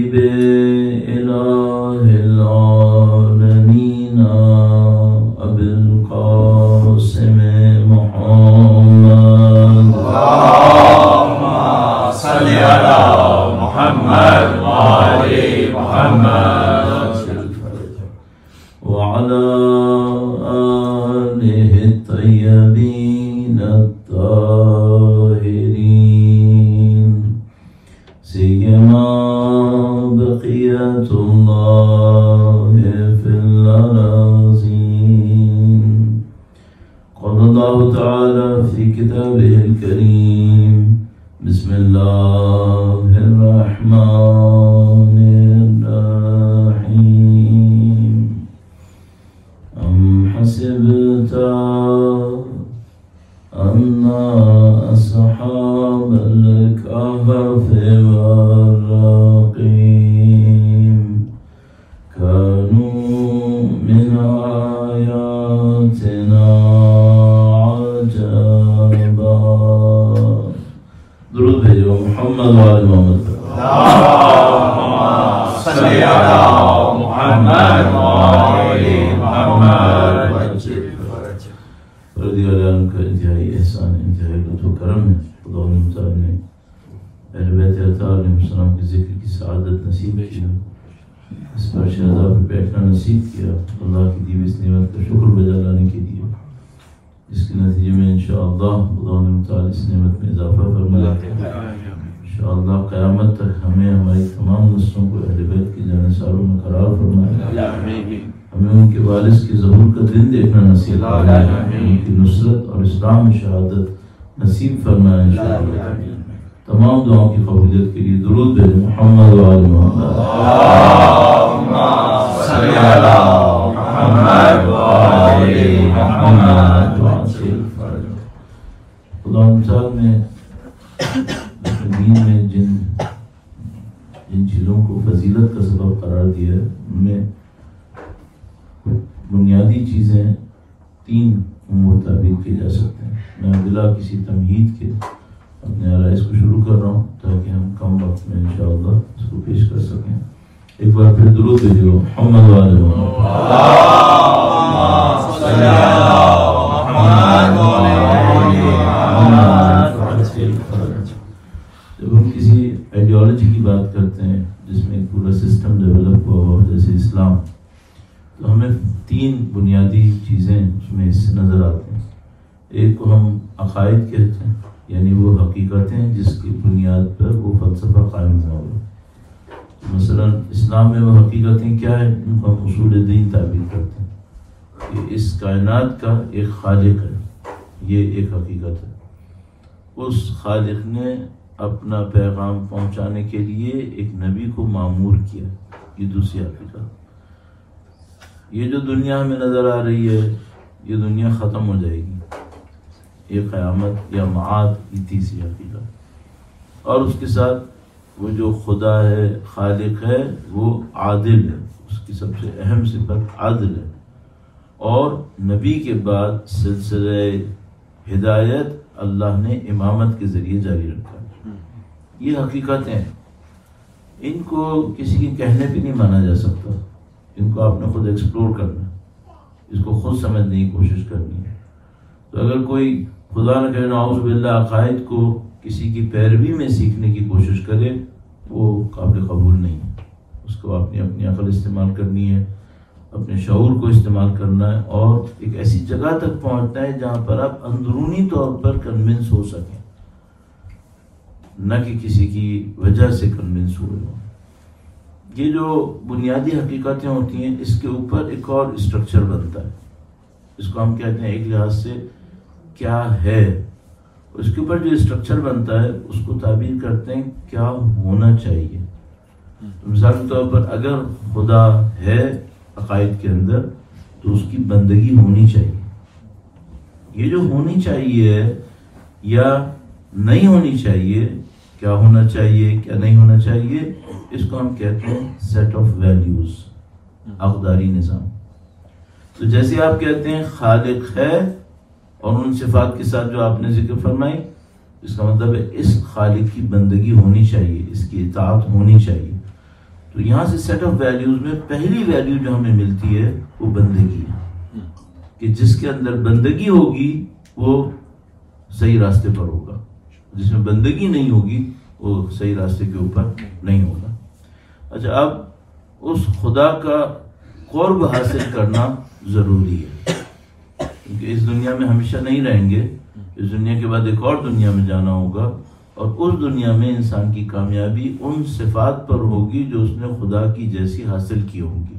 حبیب الہ العالمین ابی القاسم محمد اللہم صلی علی محمد وآل محمد وعلى آلہ الطیبین الطاہرین سیما بقیت اللہ فی الأراضین قال اللہ تعالی فی کتابہ الکریم بسم اللہ الرحمن الرحیم ام حسبت ان اصحاب الكهف والرقیم كانوا من آیاتنا عجبا. درود بھیجو محمد وآل محمد. اللہم صلی علی محمد وآل محمد. پروردگار عالم کا انتہائی احسان، انتہائی لطف و کرم ہے. خدا تعالیٰ نے اہل بیت اطہار علیہ السلام کے ذکر کی سعادت نصیب کیا، اس پر شہداء پر بیٹھنا نصیب کیا. اللہ کی دی ہوئی اس نعمت کا شکر بجا لانے کے لیے جس کے نتیجے میں انشاءاللہ خدا تعالیٰ اس نعمت میں اضافہ فرمائے. انشاءاللہ قیامت تک ہمیں ہماری تمام نسلوں کو اہل بیت کے جانثاروں میں قرار فرمائے. ہمیں ان کے وارث کے ظہور کا دن دیکھنا نصیب فرمائے، ان کی نصرت اور اسلام میں شہادت نصیب فرمائے انشاءاللہ. تمام دعاؤں کی قبولیت کے لیے درود بھیجو محمد وآل محمد. اللہم صلی علی محمد وآل محمد. خدا تعالیٰ نے دین میں جن چیزوں کو فضیلت کا سبب قرار دیا ہے ان میں بنیادی چیزیں 3 امور تعبیر کی جا سکتے ہیں. میں بلا کسی تمہید کے اپنے آرائز کو شروع کر رہا ہوں تاکہ ہم کم وقت میں انشاءاللہ اس کو پیش کر سکیں. ایک بار پھر درود بھیجو محمد وآل محمد. اللہم صلی علی محمد وآل محمد. جب ہم کسی آئیڈیالوجی کی بات کرتے ہیں جس میں ایک پورا سسٹم ڈیولپ ہوا ہو جیسے اسلام، تو ہمیں 3 بنیادی چیزیں اس میں حصے نظر آتے ہیں. ایک کو ہم عقائد کہتے ہیں، یعنی وہ حقیقتیں جس کی بنیاد پر وہ فلسفہ قائم ہوا ہو. مثلا اسلام میں وہ حقیقتیں کیا ہیں؟ ان کو ہم اصول دین تعبیر کرتے ہیں کہ اس کائنات کا ایک خالق ہے، یہ ایک حقیقت ہے. اس خالق نے اپنا پیغام پہنچانے کے لیے ایک نبی کو مامور کیا، یہ دوسری حقیقت. یہ جو دنیا ہمیں نظر آ رہی ہے یہ دنیا ختم ہو جائے گی، یہ قیامت یا معاد کی تیسری حقیقت. اور اس کے ساتھ وہ جو خدا ہے، خالق ہے، وہ عادل ہے، اس کی سب سے اہم صفت عدل ہے. اور نبی کے بعد سلسلہ ہدایت اللہ نے امامت کے ذریعے جاری رکھا. یہ حقیقتیں ہیں، ان کو کسی کے کہنے پہ نہیں مانا جا سکتا. ان کو آپ نے خود ایکسپلور کرنا ہے، اس کو خود سمجھنے کی کوشش کرنی ہے. تو اگر کوئی خدا نہ کہے نعوذ باللہ عقائد کو کسی کی پیروی میں سیکھنے کی کوشش کرے وہ قابل قبول نہیں ہے. اس کو اپنی عقل استعمال کرنی ہے، اپنے شعور کو استعمال کرنا ہے اور ایک ایسی جگہ تک پہنچنا ہے جہاں پر آپ اندرونی طور پر کنونس ہو سکیں، نہ کہ کسی کی وجہ سے کنونس ہوئے ہوں. یہ جو بنیادی حقیقتیں ہوتی ہیں اس کے اوپر ایک اور اسٹرکچر بنتا ہے. اس کو ہم کہتے ہیں ایک لحاظ سے کیا ہے، اس کے اوپر جو اسٹرکچر بنتا ہے اس کو تعبیر کرتے ہیں کیا ہونا چاہیے. مثال کے طور پر اگر خدا ہے عقائد کے اندر تو اس کی بندگی ہونی چاہیے. یہ جو ہونی چاہیے یا نہیں ہونی چاہیے، کیا ہونا چاہیے کیا نہیں ہونا چاہیے، اس کو ہم کہتے ہیں سیٹ آف ویلیوز، عقداری نظام. تو جیسے آپ کہتے ہیں خالق ہے اور ان صفات کے ساتھ جو آپ نے ذکر فرمائی، اس کا مطلب ہے اس خالق کی بندگی ہونی چاہیے، اس کی اطاعت ہونی چاہیے. تو یہاں سے سیٹ آف ویلیوز میں پہلی ویلیو جو ہمیں ملتی ہے وہ بندگی ہے، کہ جس کے اندر بندگی ہوگی وہ صحیح راستے پر ہوگا، جس میں بندگی نہیں ہوگی وہ صحیح راستے کے اوپر نہیں ہوگا۔ اچھا، اب اس خدا کا قرب حاصل کرنا ضروری ہے، کیونکہ اس دنیا میں ہمیشہ نہیں رہیں گے، اس دنیا کے بعد ایک اور دنیا میں جانا ہوگا، اور اس دنیا میں انسان کی کامیابی ان صفات پر ہوگی جو اس نے خدا کی جیسی حاصل کی ہوگی۔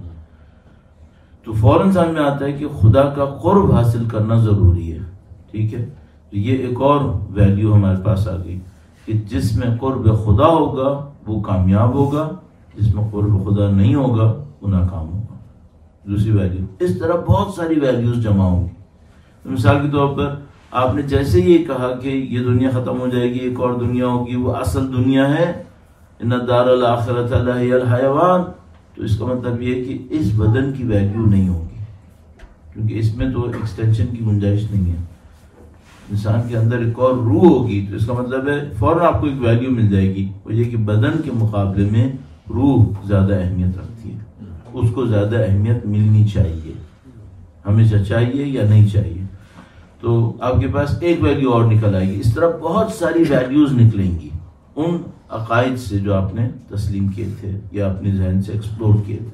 تو فوراً سمجھ میں آتا ہے کہ خدا کا قرب حاصل کرنا ضروری ہے، ٹھیک ہے؟ تو یہ ایک اور ویلیو ہمارے پاس آ گئی کہ جس میں قرب خدا ہوگا وہ کامیاب ہوگا، جس میں قرب خدا نہیں ہوگا وہ ناکام ہوگا۔ دوسری ویلیو، اس طرح بہت ساری ویلیوز جمع ہوں گی۔ مثال کے طور پر آپ نے جیسے یہ کہا کہ یہ دنیا ختم ہو جائے گی، ایک اور دنیا ہوگی، وہ اصل دنیا ہے، ان الدار الاخرۃ لہی الحیوان، تو اس کا مطلب یہ ہے کہ اس بدن کی ویلیو نہیں ہوگی، کیونکہ اس میں تو ایکسٹینشن کی گنجائش نہیں ہے۔ انسان کے اندر ایک اور روح ہوگی، تو اس کا مطلب ہے فوراً آپ کو ایک ویلیو مل جائے گی، وہ یہ کہ بدن کے مقابلے میں روح زیادہ اہمیت رکھتی ہے، اس کو زیادہ اہمیت ملنی چاہیے، ہمیشہ چاہیے یا نہیں چاہیے۔ تو آپ کے پاس ایک ویلیو اور نکل آئے گی، اس طرح بہت ساری ویلیوز نکلیں گی ان عقائد سے جو آپ نے تسلیم کیے تھے یا اپنے ذہن سے ایکسپلور کیے تھے۔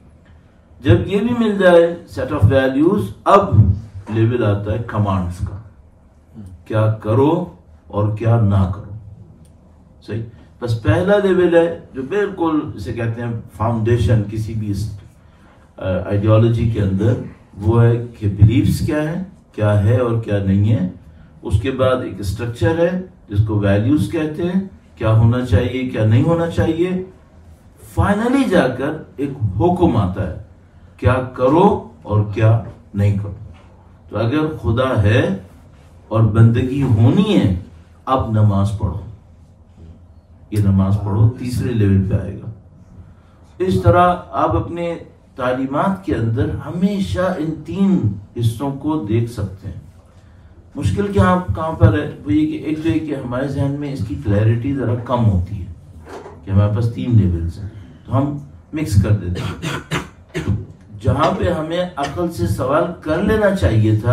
جب یہ بھی مل جائے سیٹ آف ویلیوز، اب لیول آتا ہے کمانڈز کا، کیا کرو اور کیا نہ کرو، صحیح؟ بس پہلا لیول ہے جو بالکل اسے کہتے ہیں فاؤنڈیشن کسی بھی آئیڈیالوجی کے اندر، وہ ہے کہ بلیفز کیا ہے اور کیا نہیں ہے۔ اس کے بعد ایک اسٹرکچر ہے جس کو ویلیوز کہتے ہیں، کیا ہونا چاہیے کیا نہیں ہونا چاہیے۔ فائنلی جا کر ایک حکم آتا ہے، کیا کرو اور کیا نہیں کرو۔ تو اگر خدا ہے اور بندگی ہونی ہے، اب نماز پڑھو، یہ نماز پڑھو تیسرے لیول پہ آئے گا۔ اس طرح آپ اپنے تعلیمات کے اندر ہمیشہ ان تین حصوں کو دیکھ سکتے ہیں۔ مشکل کہاں پر ہے، وہ یہ کہ ایک تو یہ کہ ہمارے ذہن میں اس کی کلیئرٹی ذرا کم ہوتی ہے کہ ہمارے پاس تین لیولز ہیں، تو ہم مکس کر دیتے ہیں۔ جہاں پہ ہمیں عقل سے سوال کر لینا چاہیے تھا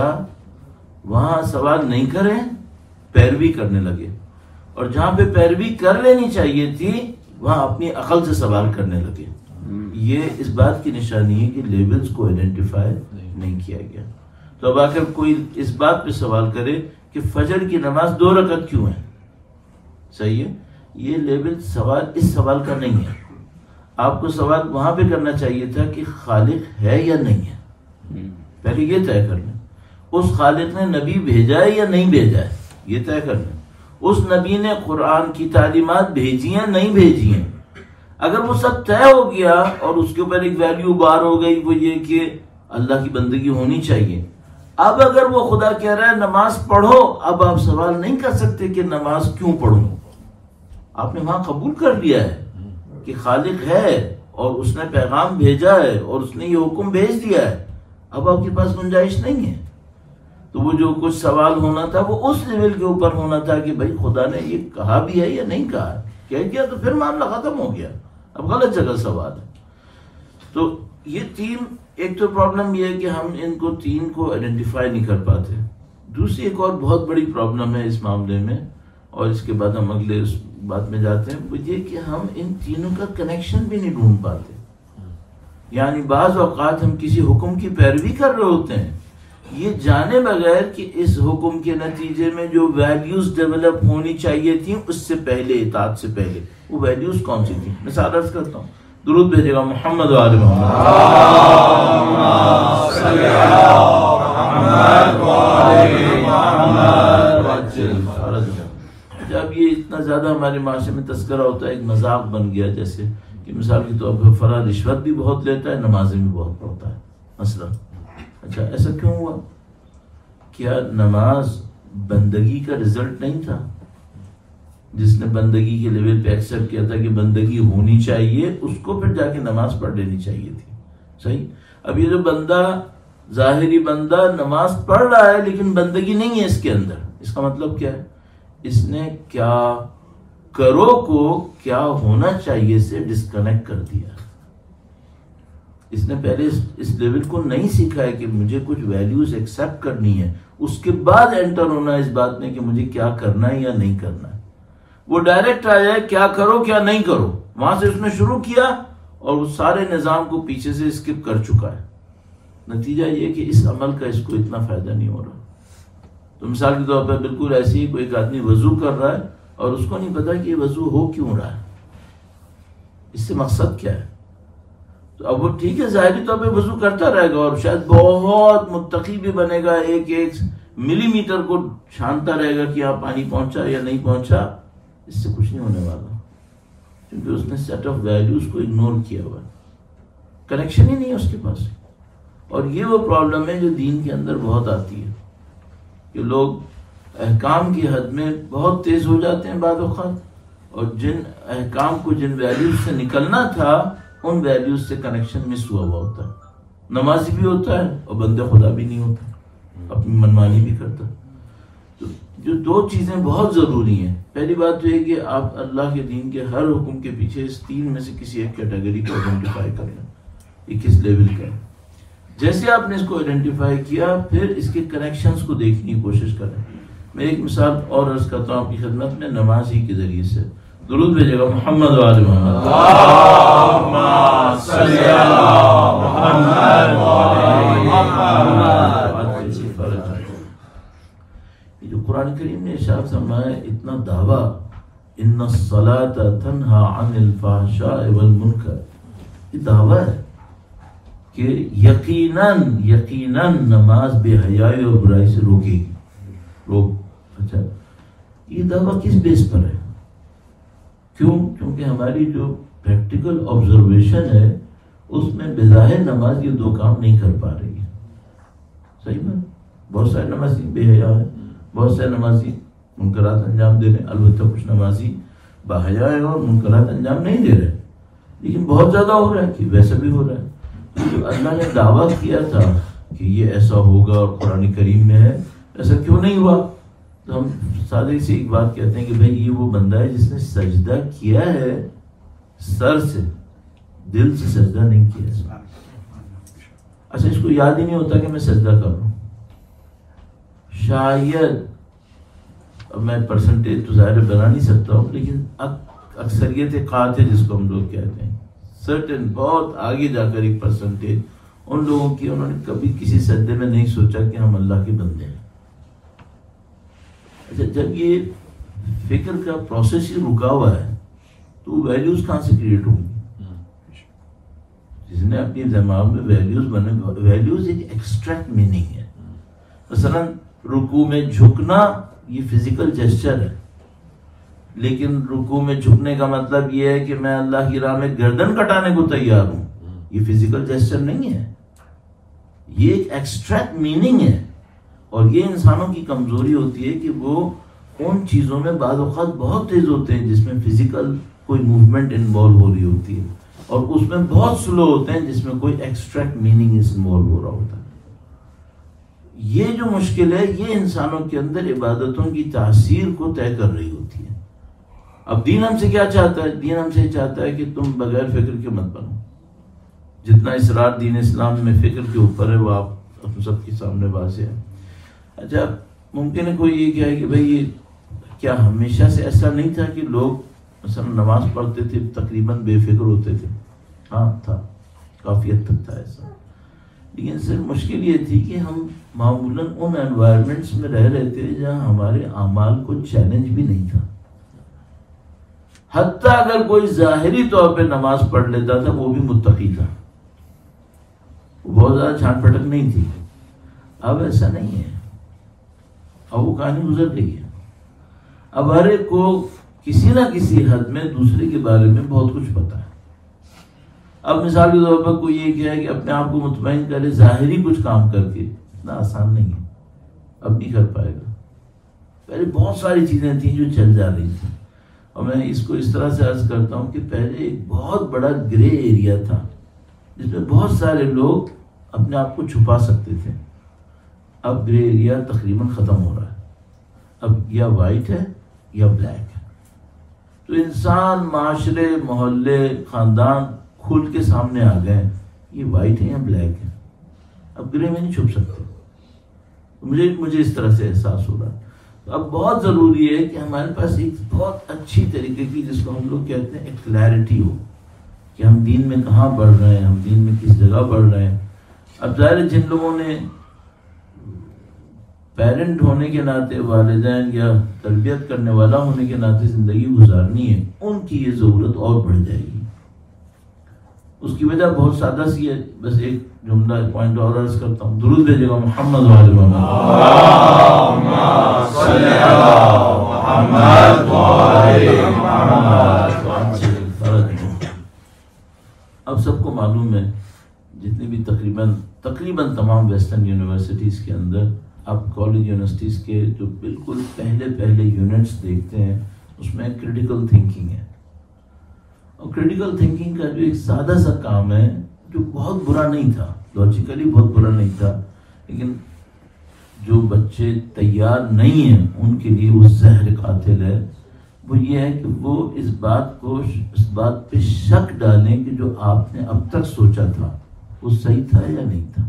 وہاں سوال نہیں کریں، پیروی کرنے لگے، اور جہاں پہ پیروی کر لینی چاہیے تھی وہاں اپنی عقل سے سوال کرنے لگے۔ یہ اس بات کی نشانی ہے کہ لیولز کو آئیڈینٹیفائی نہیں کیا گیا۔ تو اب اگر کوئی اس بات پہ سوال کرے کہ فجر کی نماز 2 رکعت کیوں ہے، صحیح ہے، یہ لیول اس سوال کا نہیں ہے۔ آپ کو سوال وہاں پہ کرنا چاہیے تھا کہ خالق ہے یا نہیں ہے، پہلے یہ طے کر لیں۔ اس خالق نے نبی بھیجا ہے یا نہیں بھیجا ہے، یہ طے کر لیں۔ اس نبی نے قرآن کی تعلیمات بھیجی ہیں نہیں بھیجی ہیں۔ اگر وہ سب طے ہو گیا اور اس کے اوپر ایک ویلیو بار ہو گئی، وہ یہ کہ اللہ کی بندگی ہونی چاہیے، اب اگر وہ خدا کہہ رہا ہے نماز پڑھو، اب آپ سوال نہیں کر سکتے کہ نماز کیوں پڑھوں۔ آپ نے وہاں قبول کر لیا ہے کہ خالق ہے اور اس نے پیغام بھیجا ہے اور اس نے یہ حکم بھیج دیا ہے، اب آپ کے پاس گنجائش نہیں ہے۔ تو وہ جو کچھ سوال ہونا تھا وہ اس لیول کے اوپر ہونا تھا کہ بھائی خدا نے یہ کہا بھی ہے یا نہیں کہا، کہہ دیا تو پھر معاملہ ختم ہو گیا، اب غلط جگہ سوال ہے۔ تو یہ تین، ایک تو پرابلم یہ ہے کہ ہم ان کو تین کو آئیڈینٹیفائی نہیں کر پاتے۔ دوسری ایک اور بہت بڑی پرابلم ہے اس معاملے میں، اور اس کے بعد ہم اگلے اس بات میں جاتے ہیں، وہ یہ کہ ہم ان تینوں کا کنیکشن بھی نہیں ڈھونڈ پاتے۔ یعنی بعض اوقات ہم کسی حکم کی پیروی کر رہے ہوتے ہیں یہ جانے بغیر کہ اس حکم کے نتیجے میں جو ویلیوز ڈیولپ ہونی چاہیے تھیں اس سے پہلے، اطاعت سے پہلے، وہ ویلیوز کون سی تھیں۔ مثال عرض کرتا ہوں، درود بھیجے گا محمد و آل محمد، اللہم صلی علی محمد و آل محمد۔ جب یہ اتنا زیادہ ہمارے معاشرے میں تذکرہ ہوتا ہے، ایک مذاق بن گیا، جیسے کہ مثال کے طور پر فلاں رشوت بھی بہت لیتا ہے، نمازیں بھی بہت پڑھتا ہے مثلا۔ اچھا ایسا کیوں ہوا؟ کیا نماز بندگی کا رزلٹ نہیں تھا؟ جس نے بندگی کے لیول پہ ایکسپٹ کیا تھا کہ بندگی ہونی چاہیے، اس کو پھر جا کے نماز پڑھ لینی چاہیے تھی، صحیح؟ اب یہ جو بندہ، ظاہری بندہ نماز پڑھ رہا ہے لیکن بندگی نہیں ہے اس کے اندر، اس کا مطلب کیا ہے؟ اس نے کیا کرو کو کیا ہونا چاہیے سے ڈسکنیکٹ کر دیا. اس نے پہلے اس لیول کو نہیں سیکھا ہے کہ مجھے کچھ ویلیوز ایکسیپٹ کرنی ہے, اس کے بعد انٹر ہونا اس بات میں کہ مجھے کیا کرنا ہے یا نہیں کرنا ہے. وہ ڈائریکٹ آیا ہے کیا کرو کیا نہیں کرو, وہاں سے اس نے شروع کیا اور اس سارے نظام کو پیچھے سے اسکپ کر چکا ہے. نتیجہ یہ کہ اس عمل کا اس کو اتنا فائدہ نہیں ہو رہا. تو مثال کے طور پر بالکل ایسے ہی کوئی ایک آدمی وضو کر رہا ہے اور اس کو نہیں پتا کہ یہ وضو ہو کیوں رہا ہے, اس سے مقصد کیا ہے. تو اب وہ ٹھیک ہے ظاہری طور پہ وضو کرتا رہے گا اور شاید بہت متقی بھی بنے گا, ایک ایک ملی میٹر کو چھانتا رہے گا کہ یہاں پانی پہنچا یا نہیں پہنچا. اس سے کچھ نہیں ہونے والا, کیونکہ اس نے سیٹ آف ویلیوز کو اگنور کیا ہوا ہے, کنیکشن ہی نہیں ہے اس کے پاس. اور یہ وہ پرابلم ہے جو دین کے اندر بہت آتی ہے کہ لوگ احکام کی حد میں بہت تیز ہو جاتے ہیں بعض اوقات, اور جن احکام کو جن ویلیوز سے نکلنا تھا ان ویلیوز سے کنیکشن مس ہوا ہوتا ہے. نمازی بھی ہوتا ہے اور بندے خدا بھی نہیں ہوتا, اپنی منمانی بھی کرتا. تو جو دو چیزیں بہت ضروری ہیں, پہلی بات تو یہ کہ آپ اللہ کے دین کے ہر حکم کے پیچھے اس تین میں سے کسی ایک کیٹیگری کو آئیڈینٹیفائی کر لیں, یہ کس لیول کا ہے. جیسے آپ نے اس کو آئیڈینٹیفائی کیا پھر اس کے کنیکشنز کو دیکھنے کی کوشش کریں. میں ایک مثال اور عرض کرتا ہوں آپ کی خدمت میں نماز ہی کے ذریعے سے. درود بھیجے گا محمد و آل محمد. اللہم صلی علی محمد و آل محمد. یہ جو قرآن کریم نے ارشاد فرمایا اتنا دعویٰ ان الصلاۃ تنہی عن الفحشاء والمنکر, یہ دعویٰ ہے کہ یقیناً نماز بے حیائی اور برائی سے روکے گی. اچھا یہ دعویٰ کس بیس پر ہے؟ کیوں؟ کیونکہ ہماری جو پریکٹیکل آبزرویشن ہے اس میں بظاہر نماز یہ دو کام نہیں کر پا رہی ہے. صحیح بات, بہت سارے نمازی بے حیا ہیں, بہت سارے نمازی منکرات انجام دے رہے ہیں, البتہ کچھ نمازی باحیا ہیں اور منکرات انجام نہیں دے رہے, لیکن بہت زیادہ ہو رہا ہے کہ ویسا بھی ہو رہا ہے. جو اللہ نے دعویٰ کیا تھا کہ یہ ایسا ہوگا اور قرآن کریم میں ہے, ایسا کیوں نہیں ہوا؟ تو ہم سادے سے ایک بات کہتے ہیں کہ بھئی یہ وہ بندہ ہے جس نے سجدہ کیا ہے سر سے, دل سے سجدہ نہیں کیا. اچھا اس کو یاد ہی نہیں ہوتا کہ میں سجدہ کر رہا ہوں. شاید اب میں پرسنٹیج تو ظاہر بنا نہیں سکتا ہوں, لیکن اکثریت قاطع جس کو ہم لوگ کہتے ہیں, سرٹن بہت آگے جا کر ایک پرسنٹیج ان لوگوں کی, انہوں نے کبھی کسی سجدے میں نہیں سوچا کہ ہم اللہ کے بندے ہیں. اچھا جب یہ فکر کا پروسیس ہی رکا ہوا ہے تو ویلیوز کہاں سے کریٹ ہوں گی؟ جس نے اپنی دماغ میں ویلیوز بنے, ویلیوز ایک ایکسٹریکٹ میننگ ہے. مثلا رکوع میں جھکنا یہ فزیکل جیسچر ہے, لیکن رکوع میں جھکنے کا مطلب یہ ہے کہ میں اللہ کی راہ میں گردن کٹانے کو تیار ہوں, یہ فزیکل جیسچر نہیں ہے, یہ ایک ایکسٹریکٹ میننگ ہے. اور یہ انسانوں کی کمزوری ہوتی ہے کہ وہ ان چیزوں میں بعض اوقات بہت تیز ہوتے ہیں جس میں فزیکل کوئی موومنٹ انوالو ہو رہی ہوتی ہے, اور اس میں بہت سلو ہوتے ہیں جس میں کوئی ایکسٹریکٹ میننگ انوالو ہو رہا ہوتا ہے. یہ جو مشکل ہے یہ انسانوں کے اندر عبادتوں کی تاثیر کو طے کر رہی ہوتی ہے. اب دین ہم سے کیا چاہتا ہے؟ دین ہم سے چاہتا ہے کہ تم بغیر فکر کے مت بنو. جتنا اصرار دین اسلام میں فکر کے اوپر ہے وہ آپ ہم سب کے سامنے واضح ہے. اچھا ممکن ہے کوئی یہ کہے کہ بھئی یہ کیا ہمیشہ سے ایسا نہیں تھا کہ لوگ مثلا نماز پڑھتے تھے تقریباً بے فکر ہوتے تھے؟ ہاں تھا, کافی حد تک تھا ایسا, لیکن صرف مشکل یہ تھی کہ ہم معمولاً ان انوائرمنٹس میں رہ رہے تھے جہاں ہمارے اعمال کو چیلنج بھی نہیں تھا. حتیٰ اگر کوئی ظاہری طور پہ نماز پڑھ لیتا تھا وہ بھی متقی تھا, وہ بہت زیادہ چھان پھٹک نہیں تھی. اب ایسا نہیں ہے, اب وہ کہانی گزر گئی ہے. اب ہر ایک کو کسی نہ کسی حد میں دوسرے کے بارے میں بہت کچھ پتا ہے. اب مثال کے طور پر کوئی یہ کہے کہ اپنے آپ کو مطمئن کرے ظاہری کچھ کام کر کے, اتنا آسان نہیں ہے, اب نہیں کر پائے گا. پہلے بہت ساری چیزیں تھیں جو چل جا رہی تھیں, اور میں اس کو اس طرح سے عرض کرتا ہوں کہ پہلے ایک بہت بڑا گرے ایریا تھا جس میں بہت سارے لوگ اپنے آپ کو چھپا سکتے تھے. اب گرے ایریا تقریباً ختم ہو رہا ہے, اب یا وائٹ ہے یا بلیک ہے. تو انسان، معاشرے، محلے، خاندان کھل کے سامنے آ گئے، یہ وائٹ ہے یا بلیک ہے، اب گرے میں نہیں چھپ سکتے. مجھے اس طرح سے احساس ہو رہا ہے. تو اب بہت ضروری ہے کہ ہمارے پاس ایک بہت اچھی طریقے کی، جس کو ہم لوگ کہتے ہیں ایک کلیئرٹی ہو کہ ہم دین میں کہاں بڑھ رہے ہیں، ہم دین میں کس جگہ بڑھ رہے ہیں. اب ظاہر جن لوگوں نے پیرنٹ ہونے کے ناطے، والدین یا تربیت کرنے والا ہونے کے ناطے زندگی گزارنی ہے، ان کی یہ ضرورت اور بڑھ جائے گی. اس کی وجہ بہت سادہ سی ہے، بس ایک جملہ پوائنٹ اور عرض کرتا ہوں. درود بھیجے گا محمد وعلی محمد. اب سب کو معلوم ہے، جتنی بھی تقریباً تمام ویسٹرن یونیورسٹیز کے اندر آپ کالج یونیورسٹیز کے جو بالکل پہلے یونٹس دیکھتے ہیں، اس میں کریٹیکل تھنکنگ ہے. اور کریٹیکل تھنکنگ کا جو ایک سادہ سا کام ہے، جو بہت برا نہیں تھا، لاجیکلی بہت برا نہیں تھا، لیکن جو بچے تیار نہیں ہیں ان کے لیے وہ زہر قاتل ہے. وہ یہ ہے کہ وہ اس بات پہ شک ڈالیں کہ جو آپ نے اب تک سوچا تھا وہ صحیح تھا یا نہیں تھا.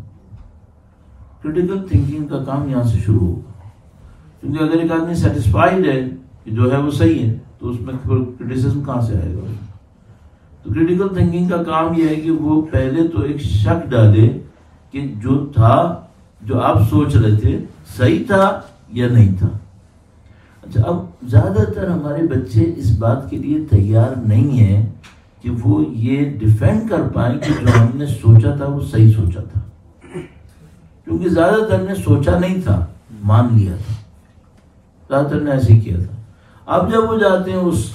کریٹیکل تھنکنگ کا کام یہاں سے شروع ہوگا، کیونکہ اگر ایک آدمی سیٹسفائیڈ ہے کہ جو ہے وہ صحیح ہے تو اس میں کرٹیسزم کہاں سے آئے گا. تو کریٹیکل تھنکنگ کا کام یہ ہے کہ وہ پہلے تو ایک شک ڈالے کہ جو تھا، جو آپ سوچ رہے تھے، صحیح تھا یا نہیں تھا. اچھا، اب زیادہ تر ہمارے بچے اس بات کے لیے تیار نہیں ہیں کہ وہ یہ ڈیفینڈ کر پائیں کہ جو ہم نے سوچا تھا وہ صحیح سوچا تھا، کیونکہ زیادہ تر نے سوچا نہیں تھا، مان لیا تھا، زیادہ تر نے ایسے ہی کیا تھا. اب جب وہ جاتے ہیں اس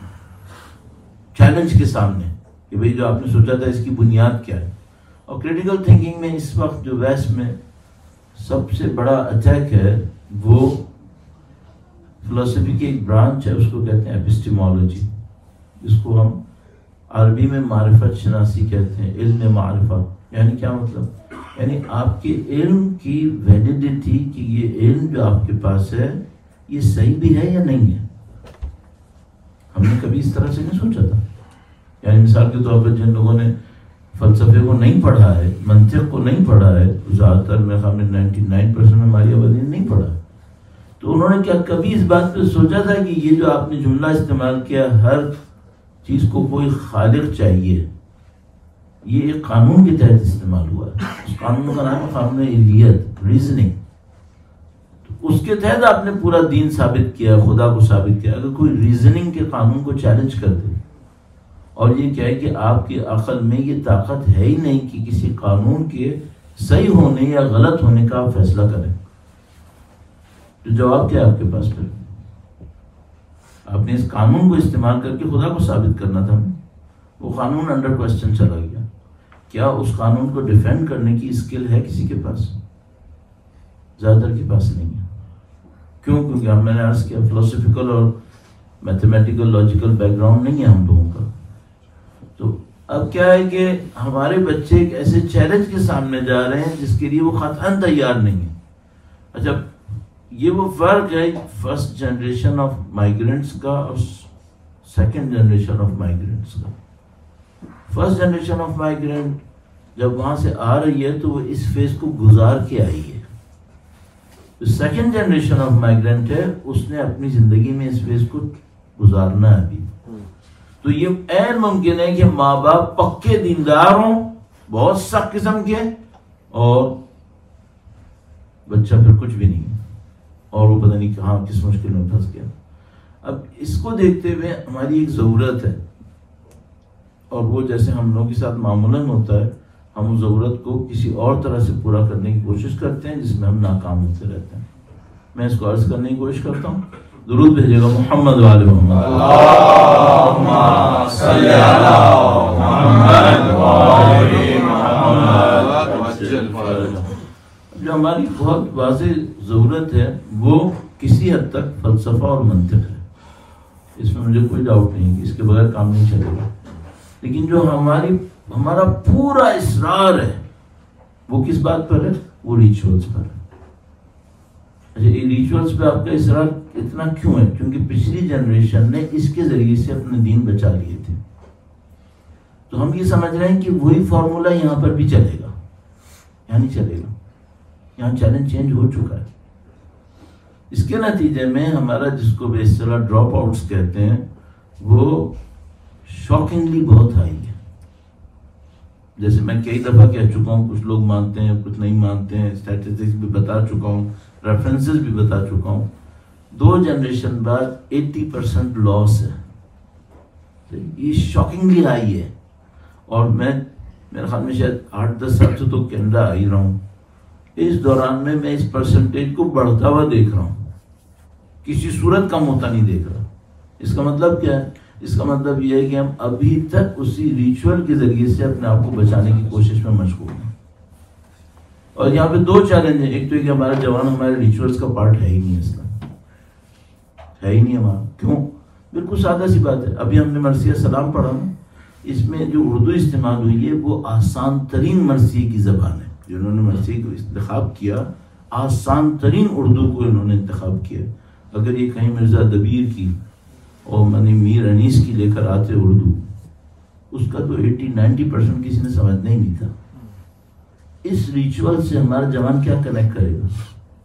چیلنج کے سامنے کہ بھئی جو آپ نے سوچا تھا اس کی بنیاد کیا ہے. اور کریٹیکل تھنکنگ میں اس وقت جو ویسٹ میں سب سے بڑا اٹیک ہے وہ فلسفی کی ایک برانچ ہے، اس کو کہتے ہیں ایپسٹیمولوجی، جس کو ہم عربی میں معرفت شناسی کہتے ہیں، علم معرفہ. یعنی کیا مطلب؟ یعنی آپ کے علم کی ویلیڈیٹی، کہ یہ علم جو آپ کے پاس ہے یہ صحیح بھی ہے یا نہیں ہے. ہم نے کبھی اس طرح سے نہیں سوچا تھا. یعنی مثال کے طور پر جن لوگوں نے فلسفے کو نہیں پڑھا ہے، منطق کو نہیں پڑھا ہے، زیادہ تر میرے خیال میں 99% ہماری آبادی نے نہیں پڑھا، تو انہوں نے کیا کبھی اس بات پہ سوچا تھا کہ یہ جو آپ نے جملہ استعمال کیا، ہر چیز کو کوئی خالق چاہیے، یہ ایک قانون کے تحت استعمال ہوا ہے. اس قانون کا نام ہے قانون الیت، ریزننگ. اس کے تحت آپ نے پورا دین ثابت کیا، خدا کو ثابت کیا. اگر کوئی ریزننگ کے قانون کو چیلنج کر دے اور یہ کہے کہ آپ کی عقل میں یہ طاقت ہے ہی نہیں کہ کسی قانون کے صحیح ہونے یا غلط ہونے کا آپ فیصلہ کریں، تو جواب کیا آپ کے پاس پھر؟ آپ نے اس قانون کو استعمال کر کے خدا کو ثابت کرنا تھا. وہ قانون انڈر کوسچن چلا گیا. کیا اس قانون کو ڈیفینڈ کرنے کی اسکل ہے کسی کے پاس؟ زیادہ تر کے پاس نہیں ہے. کیوں؟ کیونکہ میں نے عرض کیا فلسفیکل اور میتھمیٹیکل لاجیکل بیک گراؤنڈ نہیں ہے ہم لوگوں کا. تو اب کیا ہے کہ ہمارے بچے ایک ایسے چیلنج کے سامنے جا رہے ہیں جس کے لیے وہ قطعاً تیار نہیں ہے. اچھا، یہ وہ فرق ہے فرسٹ جنریشن آف مائیگرینٹس کا اور سیکنڈ جنریشن آف مائیگرینٹس کا. فرسٹ جنریشن آف مائیگرینٹ جب وہاں سے آ رہی ہے تو وہ اس فیز کو گزار کے آئی ہے. سیکنڈ جنریشن آف مائیگرینٹ ہے، اس نے اپنی زندگی میں اس فیز کو گزارنا ہے ابھی. تو یہ عین ممکن ہے کہ ماں باپ پکے دیندار ہوں، بہت سخت قسم کے، اور بچہ پھر کچھ بھی نہیں، اور وہ پتہ نہیں کہاں کس مشکل میں پھنس گیا. اب اس کو دیکھتے ہوئے ہماری ایک ضرورت ہے، اور وہ جیسے ہم لوگوں کے ساتھ معمولاً ہوتا ہے، ہم اس ضرورت کو کسی اور طرح سے پورا کرنے کی کوشش کرتے ہیں جس میں ہم ناکام ہوتے رہتے ہیں. میں اس کو عرض کرنے کی کوشش کرتا ہوں. درود بھیجے گا محمد وعلی محمد. اللہم صلی علی محمد وعلی محمد. جو ہماری بہت واضح ضرورت ہے وہ کسی حد تک فلسفہ اور منطق ہے، اس میں مجھے کوئی ڈاؤٹ نہیں کہ اس کے بغیر کام نہیں چلے گا. لیکن جو ہمارا پورا اصرار ہے وہ کس بات پر ہے؟ وہ ریچولز پر ہے. اچھا یہ ریچولس پہ آپ کا اصرار اتنا کیوں ہے؟ کیونکہ پچھلی جنریشن نے اس کے ذریعے سے اپنے دین بچا لیے تھے، تو ہم یہ سمجھ رہے ہیں کہ وہی فارمولا یہاں پر بھی چلے گا، یہاں نہیں چلے گا، یہاں چیلنج چینج ہو چکا ہے۔ اس کے نتیجے میں ہمارا جس کو بے اصطلاح ڈراپ آؤٹس کہتے ہیں وہ شاکنگلی بہت ہائی ہے۔ جیسے میں کئی دفعہ کہہ چکا ہوں، کچھ لوگ مانتے ہیں کچھ نہیں مانتے ہیں، اسٹیٹسٹکس بھی بتا چکا ہوں، ریفرنسز بھی بتا چکا ہوں، 2 جنریشن بعد 80% لاس ہے، یہ شاکنگلی ہائی ہے۔ اور میں میرے خیال میں شاید 8-10 سال سے تو کینیڈا آ ہی رہا ہوں، اس دوران میں اس پرسنٹیج کو بڑھتا ہوا دیکھ رہا ہوں، کسی صورت کم ہوتا نہیں دیکھ رہا۔ اس کا مطلب کیا ہے؟ اس کا مطلب یہ ہے کہ ہم ابھی تک اسی ریچول کے ذریعے سے اپنے آپ کو بچانے کی کوشش میں مشغول ہیں۔ اور یہاں پہ 2 چیلنج ہیں، ایک تو یہ کہ ہمارا جوان ہمارے ریچولز کا پارٹ ہے ہی نہیں، اسلام ہے ہی نہیں ہمارا۔ کیوں؟ بالکل سادہ سی بات ہے، ابھی ہم نے مرثیہ سلام پڑھا نا، اس میں جو اردو استعمال ہوئی ہے وہ آسان ترین مرثیے کی زبان ہے، جنہوں نے مرثیے کو انتخاب کیا آسان ترین اردو کو انہوں نے انتخاب کیا۔ اگر یہ کہیں مرزا دبیر کی اور میر انیس کی لے کر آتے اردو، اس کا تو 80-90% کسی نے سمجھنا ہی نہیں تھا۔ اس ریچول سے ہمارا جوان کیا کنیکٹ کرے گا؟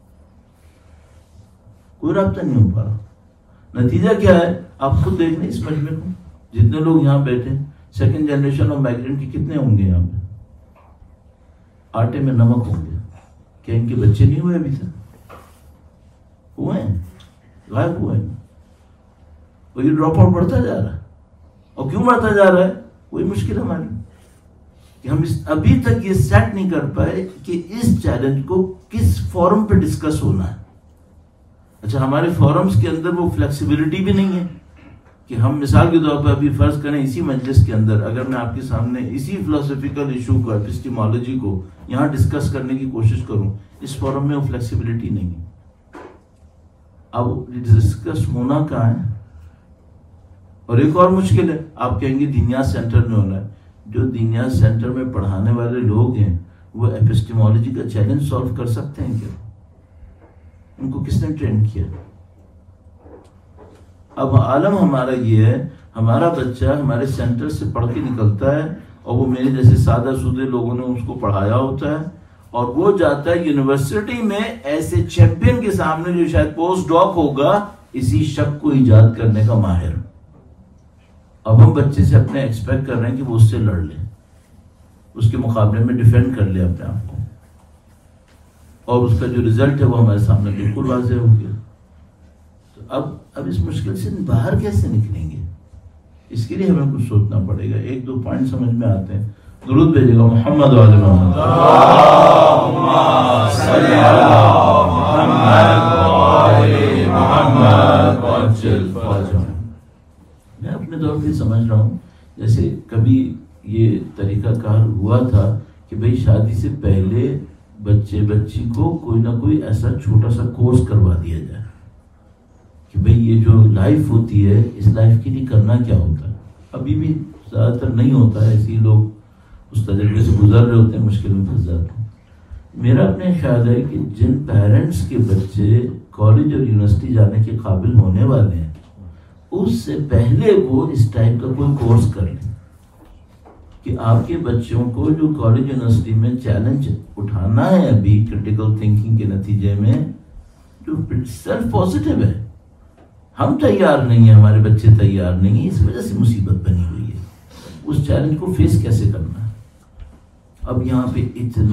کوئی رابطہ نہیں ہو پا رہا۔ نتیجہ کیا ہے؟ آپ خود دیکھ لیں اس مجمع کو، جتنے لوگ یہاں بیٹھے، سیکنڈ جنریشن آف مائیگرینٹ کی کتنے ہوں گے یہاں پہ؟ آٹے میں نمک ہوں گے۔ کیا ان کے بچے نہیں ہوئے ابھی تک؟ ہوئے ہیں، غائب ہوئے ہیں، اور یہ ڈراپ آؤٹ بڑھتا جا رہا ہے۔ اور کیوں بڑھتا جا رہا ہے؟ وہی مشکل ہماری کہ ہم ابھی تک یہ سیٹ نہیں کر پائے کہ اس چیلنج کو کس فورم پہ ڈسکس ہونا ہے۔ اچھا ہمارے فورمز کے اندر وہ فلیکسیبلٹی بھی نہیں ہے کہ ہم مثال کے طور پر ابھی فرض کریں اسی مجلس کے اندر اگر میں آپ کے سامنے اسی فلسفیکل ایشو کو، ایپسٹیمالوجی کو یہاں ڈسکس کرنے کی کوشش کروں، اس فورم میں وہ فلیکسیبلٹی نہیں ہے۔ اب ڈسکس ہونا کہاں ہے؟ اور ایک اور مشکل ہے، آپ کہیں گے دینیات سینٹر میں ہونا ہے۔ جو دینیات سینٹر میں پڑھانے والے لوگ ہیں وہ ایپسٹیمالوجی کا چیلنج سالو کر سکتے ہیں کیا؟ ان کو کس نے ٹرین کیا؟ اب عالم ہمارا یہ ہے، ہمارا بچہ ہمارے سینٹر سے پڑھ کے نکلتا ہے اور وہ میرے جیسے سادہ سودے لوگوں نے اس کو پڑھایا ہوتا ہے، اور وہ جاتا ہے یونیورسٹی میں ایسے چیمپئن کے سامنے جو شاید پوسٹ ڈاک ہوگا اسی شک کو ایجاد کرنے کا ماہر۔ اب ہم بچے سے اپنے ایکسپیکٹ کر رہے ہیں کہ وہ اس سے لڑ لے، اس کے مقابلے میں ڈیفینڈ کر لے اپنے آپ کو، اور اس کا جو رزلٹ ہے وہ ہمارے سامنے بالکل واضح ہو گیا۔ تو اب اس مشکل سے باہر کیسے نکلیں گے؟ اس کے لیے ہمیں کچھ سوچنا پڑے گا۔ 1-2 پوائنٹ سمجھ میں آتے ہیں۔ درود بھیجے گا محمد وعلی محمد، اللہم صلی علی محمد وعلی محمد وعجل فرجہ۔ میں اپنے دور پہ سمجھ رہا ہوں جیسے کبھی یہ طریقہ کار ہوا تھا کہ بھئی شادی سے پہلے بچے بچی کو کوئی نہ کوئی ایسا چھوٹا سا کورس کروا دیا جائے کہ بھئی یہ جو لائف ہوتی ہے اس لائف کے لیے کرنا کیا ہوتا ہے۔ ابھی بھی زیادہ تر نہیں ہوتا ہے، ایسے لوگ اس تجربے سے گزر رہے ہوتے ہیں، مشکل میں پھنس جاتے ہیں۔ میرا اپنے خیال ہے کہ جن پیرنٹس کے بچے کالج اور یونیورسٹی جانے کے قابل ہونے والے ہیں اس سے پہلے وہ اس ٹائپ کا کوئی کورس کر لیں کہ آپ کے بچوں کو جو کالج یونیورسٹی میں چیلنج اٹھانا ہے ابھی کرٹیکل تھنکنگ کے نتیجے میں، جو سیلف پازیٹیو ہے، ہم تیار نہیں ہیں، ہمارے بچے تیار نہیں ہیں، اس وجہ سے مصیبت بنی ہوئی ہے۔ اس چیلنج کو فیس کیسے کرنا ہے؟ اب یہاں پہ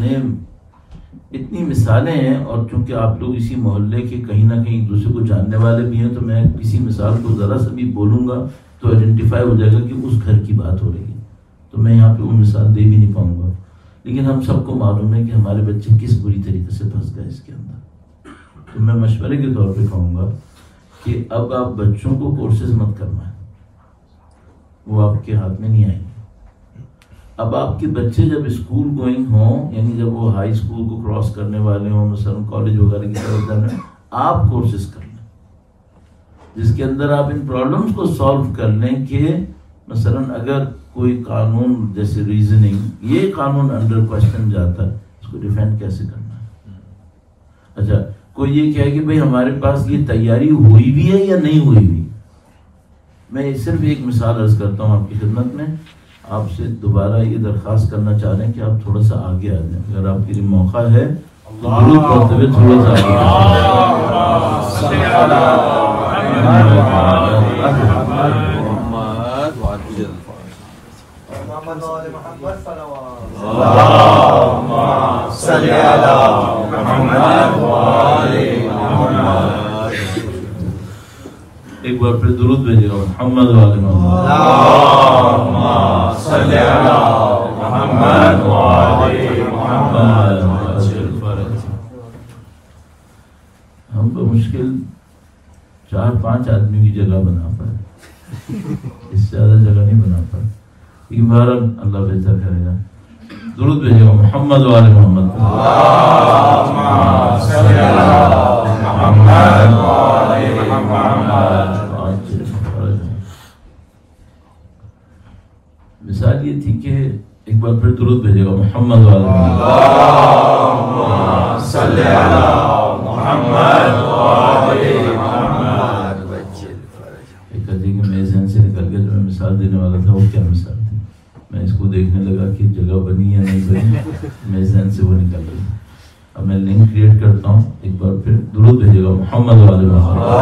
اتنی مثالیں ہیں، اور چونکہ آپ لوگ اسی محلے کے کہیں نہ کہیں ایک دوسرے کو جاننے والے بھی ہیں، تو میں کسی مثال کو ذرا سا بھی بولوں گا تو آئیڈینٹیفائی ہو جائے گا کہ اس گھر کی بات ہو رہی ہے، تو میں یہاں پہ وہ مثال دے بھی نہیں پاؤں گا۔ لیکن ہم سب کو معلوم ہے کہ ہمارے بچے کس بری طریقے سے پھنس گئے اس کے اندر۔ تو میں مشورے کے طور پہ کہوں گا کہ اب آپ بچوں کو کورسز مت کرنا ہے، وہ آپ کے ہاتھ میں نہیں آئیں گے۔ اب آپ کے بچے جب اسکول گوئنگ ہوں، یعنی جب وہ ہائی اسکول کو کراس کرنے والے ہوں، مثلا کالج وغیرہ کی طرف جانا، آپ کورسز کر لیں جس کے اندر آپ ان پرابلمس کو سالو کر لیں کہ مثلا اگر کوئی قانون جیسے ریزننگ، یہ قانون انڈر کوشچن جاتا ہے، اس کو ڈیفینڈ کیسے کرنا ہے۔ اچھا کوئی یہ کہے کہ بھئی ہمارے پاس یہ تیاری ہوئی بھی ہے یا نہیں ہوئی بھی. میں صرف ایک مثال عرض کرتا ہوں آپ کی خدمت میں. آپ سے دوبارہ یہ درخواست کرنا چاہ رہے ہیں کہ آپ تھوڑا سا آگے آ جائیں. اگر آپ کے لیے موقع ہے درود پڑھتے ہوئے تھوڑا سا آگے ایک بار پھر درود بھیجے گا محمد والے محمد. ہم کو مشکل 4-5 آدمی کی جگہ بنا پائے, اس سے زیادہ جگہ نہیں بنا پائے. لیکن بہرحال اللہ بہتر کرے گا. درود بھیجے گا محمد والے محمد. مثال یہ تھی کہ ایک بار پھر درود بھیجے گا محمد والے ایک عجیب کہ میرے ذہن سے نکل گیا جو میں مثال دینے والا تھا وہ کیا مثال تھی. میں اس کو دیکھنے لگا کہ جگہ بنی یا نہیں بنی, میرے ذہن سے وہ نکل گئی. اب میں لنک کریٹ کرتا ہوں. ایک بار پھر درود بھیجے گا محمد والے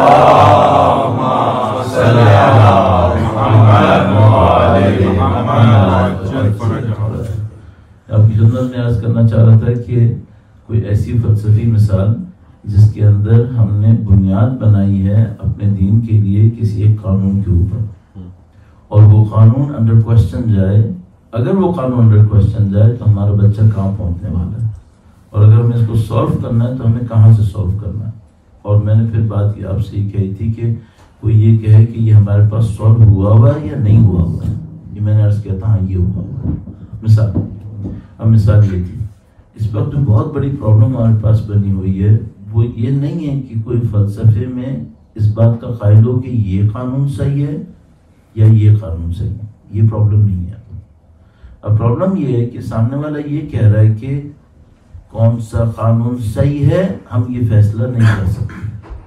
آپ کی خدمت میں عرض کرنا چاہ رہا تھا کہ کوئی ایسی فلسفی مثال جس کے اندر ہم نے بنیاد بنائی ہے اپنے دین کے لیے کسی ایک قانون کے اوپر, اور وہ قانون انڈر کوسچن جائے. اگر وہ قانون انڈر کوسچن جائے تو ہمارا بچہ کہاں پہنچنے والا ہے, اور اگر ہمیں اس کو سولو کرنا ہے تو ہمیں کہاں سے سولو کرنا ہے. اور میں نے پھر بات کی آپ سے یہ کہی تھی کہ کوئی یہ کہے کہ یہ ہمارے پاس سولو ہوا ہوا ہے یا نہیں ہوا ہوا ہے. یہ میں نے عرض کیا تھا ہاں یہ ہوا ہوا ہے. مثال, اب مثال یہ تھی اس وقت جو بہت بڑی پرابلم ہمارے پاس بنی ہوئی ہے وہ یہ نہیں ہے کہ کوئی فلسفے میں اس بات کا قائل ہو کہ یہ قانون صحیح ہے یا یہ قانون صحیح ہے. یہ پرابلم نہیں ہے. اب پرابلم یہ ہے کہ سامنے والا یہ کہہ رہا ہے کہ کون سا قانون صحیح ہے ہم یہ فیصلہ نہیں کر سکتے.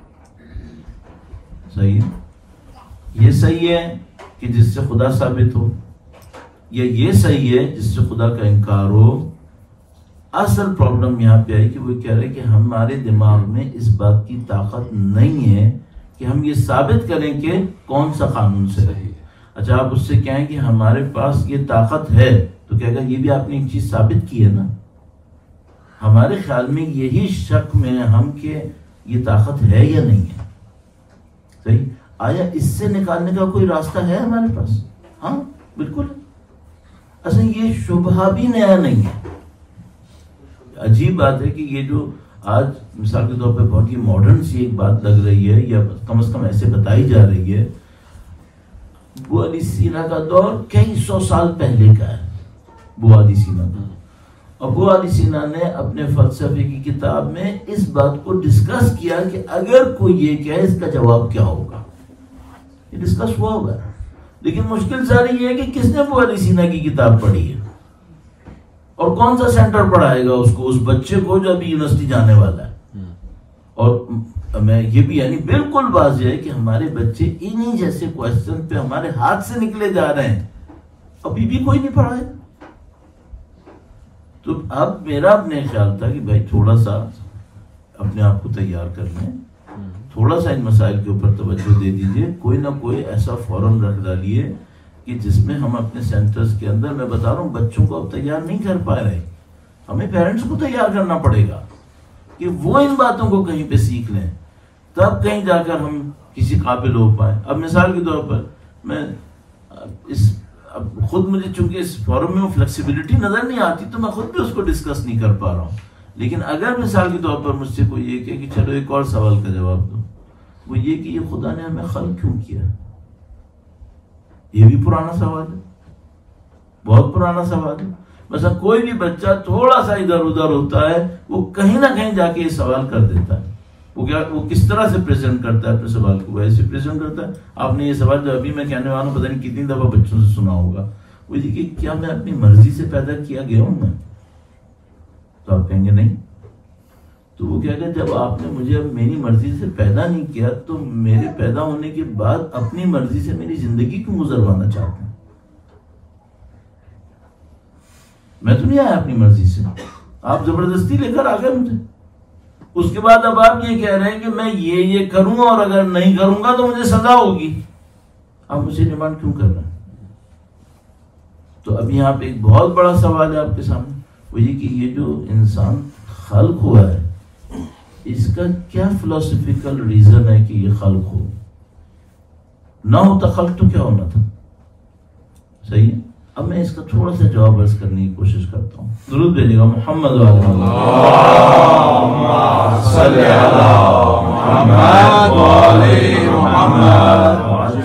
صحیح ہے, یہ صحیح ہے کہ جس سے خدا ثابت ہو, یا یہ صحیح ہے جس سے خدا کا انکار ہو. اصل پرابلم یہاں پہ ہے کہ وہ کہہ رہے کہ ہمارے دماغ میں اس بات کی طاقت نہیں ہے کہ ہم یہ ثابت کریں کہ کون سا قانون صحیح ہے. اچھا آپ اس سے کہیں کہ ہمارے پاس یہ طاقت ہے تو کہے گا یہ بھی آپ نے ایک چیز ثابت کی ہے نا. ہمارے خیال میں یہی شک میں ہم کہ یہ طاقت ہے یا نہیں ہے. صحیح, آیا اس سے نکالنے کا کوئی راستہ ہے ہمارے پاس؟ ہاں بالکل. اصل یہ شبہ بھی نیا نہیں ہے. عجیب بات ہے کہ یہ جو آج مثال کے طور پہ بہت ہی ماڈرن سی ایک بات لگ رہی ہے یا کم از کم ایسے بتائی جا رہی ہے, ابو علی سینا کا دور کئی 100 سال پہلے کا ہے. ابو علی سینا کا, ابو علی سینا نے اپنے فلسفے کی کتاب میں اس بات کو ڈسکس کیا کہ اگر کوئی یہ کہے اس کا جواب کیا ہوگا. یہ ڈسکس ہوا ہوگا, لیکن مشکل ساری یہ ہے کہ کس نے ابو علی سینا کی کتاب پڑھی ہے اور کون سا سینٹر پڑھائے گا اس کو, اس بچے کو جو ابھی یونیورسٹی جانے والا ہے. اور میں یہ بھی یعنی بالکل واضح ہے کہ ہمارے بچے انہی جیسے کوشچن پہ ہمارے ہاتھ سے نکلے جا رہے ہیں, ابھی بھی کوئی نہیں پڑھا ہے. تو اب میرا اپنے خیال تھا کہ بھائی تھوڑا سا اپنے آپ کو تیار کر لیں, تھوڑا سا ان مسائل کے اوپر توجہ دے دیجئے. کوئی نہ کوئی ایسا فورم رکھ ڈالیے کہ جس میں ہم اپنے سینٹرز کے اندر, میں بتا رہا ہوں بچوں کو اب تیار نہیں کر پا رہے, ہمیں پیرنٹس کو تیار کرنا پڑے گا کہ وہ ان باتوں کو کہیں پہ سیکھ لیں, تب کہیں جا کر ہم کسی قابل ہو پائیں. اب مثال کے طور پر میں اب خود مجھے چونکہ اس فورم میں وہ فلیکسیبلٹی نظر نہیں آتی تو میں خود بھی اس کو ڈسکس نہیں کر پا رہا ہوں. لیکن اگر مثال کے طور پر مجھ سے کوئی یہ کہے کہ چلو ایک اور سوال کا جواب دو, وہ یہ کہ یہ خدا نے ہمیں خلق کیوں کیا. یہ بھی پرانا سوال ہے, بہت پرانا سوال ہے. مثلا کوئی بھی بچہ تھوڑا سا ادھر ادھر ہوتا ہے وہ کہیں نہ کہیں جا کے یہ سوال کر دیتا ہے. وہ کس طرح سے پریزنٹ کرتا ہے اپنے سوال کو, ویسے پریزنٹ کرتا ہے. آپ نے یہ سوال جو ابھی میں کہنے والا ہوں پتہ نہیں کتنی دفعہ بچوں سے سنا ہوگا, وہ یہ کہ کیا میں اپنی مرضی سے پیدا کیا گیا ہوں میں؟ تو آپ کہیں گے نہیں. تو وہ کہہ گا جب آپ نے مجھے اب میری مرضی سے پیدا نہیں کیا تو میرے پیدا ہونے کے بعد اپنی مرضی سے میری زندگی کیوں گزروانا چاہتے ہیں؟ میں تو نہیں آیا اپنی مرضی سے، آپ زبردستی لے کر آ گئے مجھے. اس کے بعد اب آپ یہ کہہ رہے ہیں کہ میں یہ کروں گا اور اگر نہیں کروں گا تو مجھے سزا ہوگی. آپ مجھے ڈیمانڈ کیوں کر رہے ہیں؟ تو اب یہاں پہ ایک بہت بڑا سوال ہے آپ کے سامنے، وہ یہ کہ یہ جو انسان خلق ہوا ہے اس کا کیا فلسفیکل ریزن ہے کہ یہ خلق ہو؟ نہ ہوتا خلق تو کیا ہونا تھا؟ صحیح ہے. اب میں اس کا تھوڑا سا جواب عرض کرنے کی کوشش کرتا ہوں. درود بھیجیے گا محمد اللہم صلی علی محمد وعلی محمد.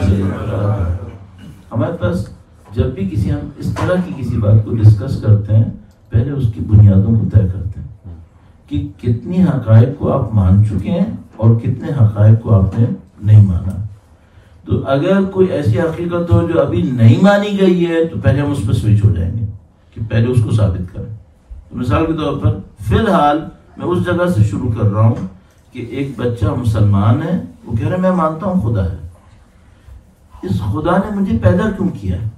ہمارے پاس جب بھی ہم اس طرح کی کسی بات کو ڈسکس کرتے ہیں پہلے اس کی بنیادوں کو طے کرتے ہیں کہ کتنی حقائق کو آپ مان چکے ہیں اور کتنے حقائق کو آپ نے نہیں مانا. تو اگر کوئی ایسی حقیقت ہو جو ابھی نہیں مانی گئی ہے تو پہلے ہم اس پہ سوئچ ہو جائیں گے کہ پہلے اس کو ثابت کریں. تو مثال کے طور پر فی الحال میں اس جگہ سے شروع کر رہا ہوں کہ ایک بچہ مسلمان ہے، وہ کہہ رہا ہے میں مانتا ہوں خدا ہے. اس خدا نے مجھے پیدا کیوں کیا ہے؟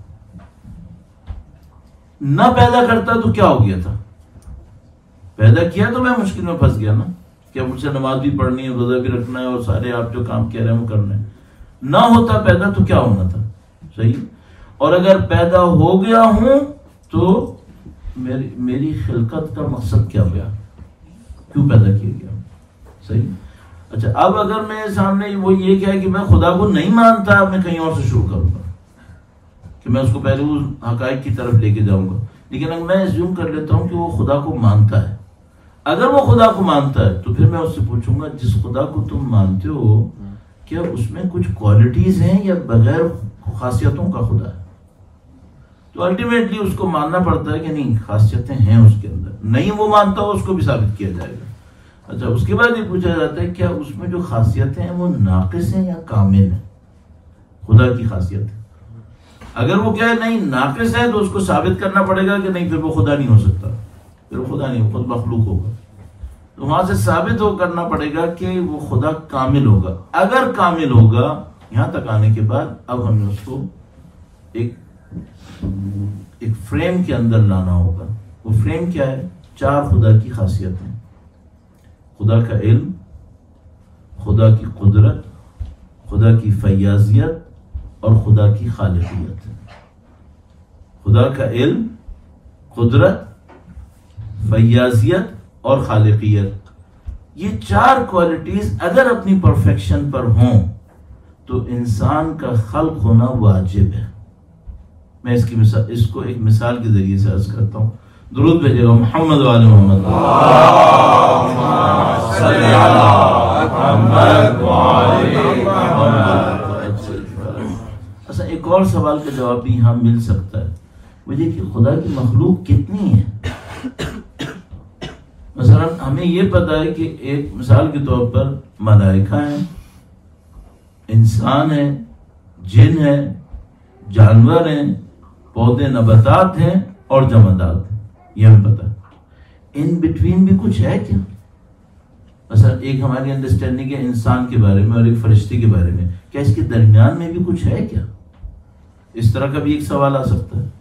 نہ پیدا کرتا تو کیا ہو گیا تھا؟ پیدا کیا تو میں مشکل میں پھنس گیا نا، کہ مجھ سے نماز بھی پڑھنی ہے، روزہ بھی رکھنا ہے اور سارے آپ جو کام کہہ رہے ہیں وہ کرنا ہے. نہ ہوتا پیدا تو کیا ہونا تھا؟ صحیح. اور اگر پیدا ہو گیا ہوں تو میری خلقت کا مقصد کیا گیا؟ کیوں پیدا کیا گیا؟ صحیح. اچھا اب اگر میرے سامنے وہ یہ کہے کہ میں خدا کو نہیں مانتا، میں کہیں اور سے شروع کروں گا کہ میں اس کو پہلے اس حقائق کی طرف لے کے جاؤں گا. لیکن اگر میں زیوم کر لیتا ہوں کہ وہ خدا کو مانتا ہے، اگر وہ خدا کو مانتا ہے تو پھر میں اس سے پوچھوں گا جس خدا کو تم مانتے ہو کیا اس میں کچھ کوالٹیز ہیں یا بغیر خاصیتوں کا خدا ہے؟ تو الٹیمیٹلی اس کو ماننا پڑتا ہے کہ نہیں خاصیتیں ہیں اس کے اندر. نہیں وہ مانتا ہو اس کو بھی ثابت کیا جائے گا. اچھا اس کے بعد یہ پوچھا جاتا ہے کیا اس میں جو خاصیتیں ہیں وہ ناقص ہیں یا کامل ہیں؟ خدا کی خاصیت ہے. اگر وہ کہے نہیں ناقص ہے تو اس کو ثابت کرنا پڑے گا کہ نہیں پھر وہ خدا نہیں ہو سکتا، پھر وہ خدا نہیں، خود مخلوق ہوگا. تو وہاں سے ثابت ہو کرنا پڑے گا کہ وہ خدا کامل ہوگا. اگر کامل ہوگا یہاں تک آنے کے بعد اب ہمیں اس کو ایک فریم کے اندر لانا ہوگا. وہ فریم کیا ہے؟ 4 خدا کی خاصیتیں: خدا کا علم، خدا کی قدرت، خدا کی فیاضیت اور خدا کی خالقیت. خدا کا علم، قدرت، فیاضیت اور خالقیت، یہ 4 کوالٹیز اگر اپنی پرفیکشن پر ہوں تو انسان کا خلق ہونا واجب ہے. میں اس کو ایک مثال کے ذریعے سے عرض کرتا ہوں. درود بھیجے گا محمد وعلی محمد. صلی علی محمد وعلی محمد. اچھا ایک اور سوال کا جواب بھی یہاں مل سکتا ہے، مجھے کہ خدا کی مخلوق کتنی ہے؟ مثلا ہمیں یہ پتا ہے کہ ایک مثال کے طور پر ملائکہ ہیں، انسان ہیں، جن ہیں، جانور ہیں، پودے نباتات ہیں اور جمادات ہیں. یہ ہمیں پتا ہے. ان بٹوین بھی کچھ ہے کیا؟ مثلا ایک ہماری انڈرسٹینڈنگ ہے انسان کے بارے میں اور ایک فرشتے کے بارے میں، کیا اس کے درمیان میں بھی کچھ ہے کیا؟ اس طرح کا بھی ایک سوال آ سکتا ہے.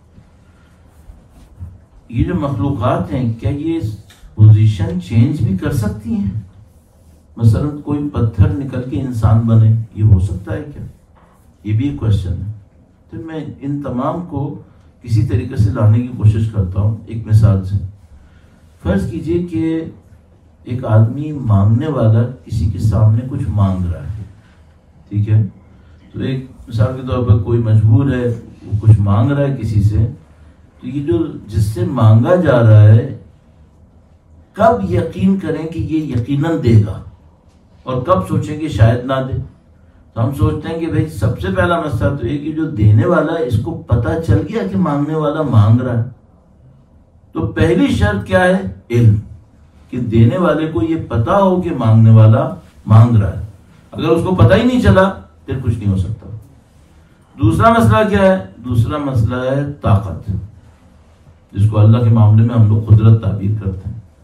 یہ جو مخلوقات ہیں کیا یہ پوزیشن چینج بھی کر سکتی ہیں؟ مثلا کوئی پتھر نکل کے انسان بنے، یہ ہو سکتا ہے کیا؟ یہ بھی ایک کوشچن ہے. تو میں ان تمام کو کسی طریقے سے لانے کی کوشش کرتا ہوں ایک مثال سے. فرض کیجئے کہ ایک آدمی مانگنے والا کسی کے سامنے کچھ مانگ رہا ہے، ٹھیک ہے؟ تو ایک مثال کے طور پر کوئی مجبور ہے، وہ کچھ مانگ رہا ہے کسی سے، تو یہ جو جس سے مانگا جا رہا ہے کب یقین کریں کہ یہ یقیناً دے گا اور کب سوچیں کہ شاید نہ دے؟ تو ہم سوچتے ہیں کہ بھائی سب سے پہلا مسئلہ تو یہ کہ جو دینے والا ہے اس کو پتہ چل گیا کہ مانگنے والا مانگ رہا ہے. تو پہلی شرط کیا ہے؟ علم، کہ دینے والے کو یہ پتا ہو کہ مانگنے والا مانگ رہا ہے. اگر اس کو پتہ ہی نہیں چلا پھر کچھ نہیں ہو سکتا. دوسرا مسئلہ کیا ہے؟ دوسرا مسئلہ ہے طاقت، جس کو اللہ کے معاملے میں ہم لوگ قدرت تعبیر کرتے ہیں.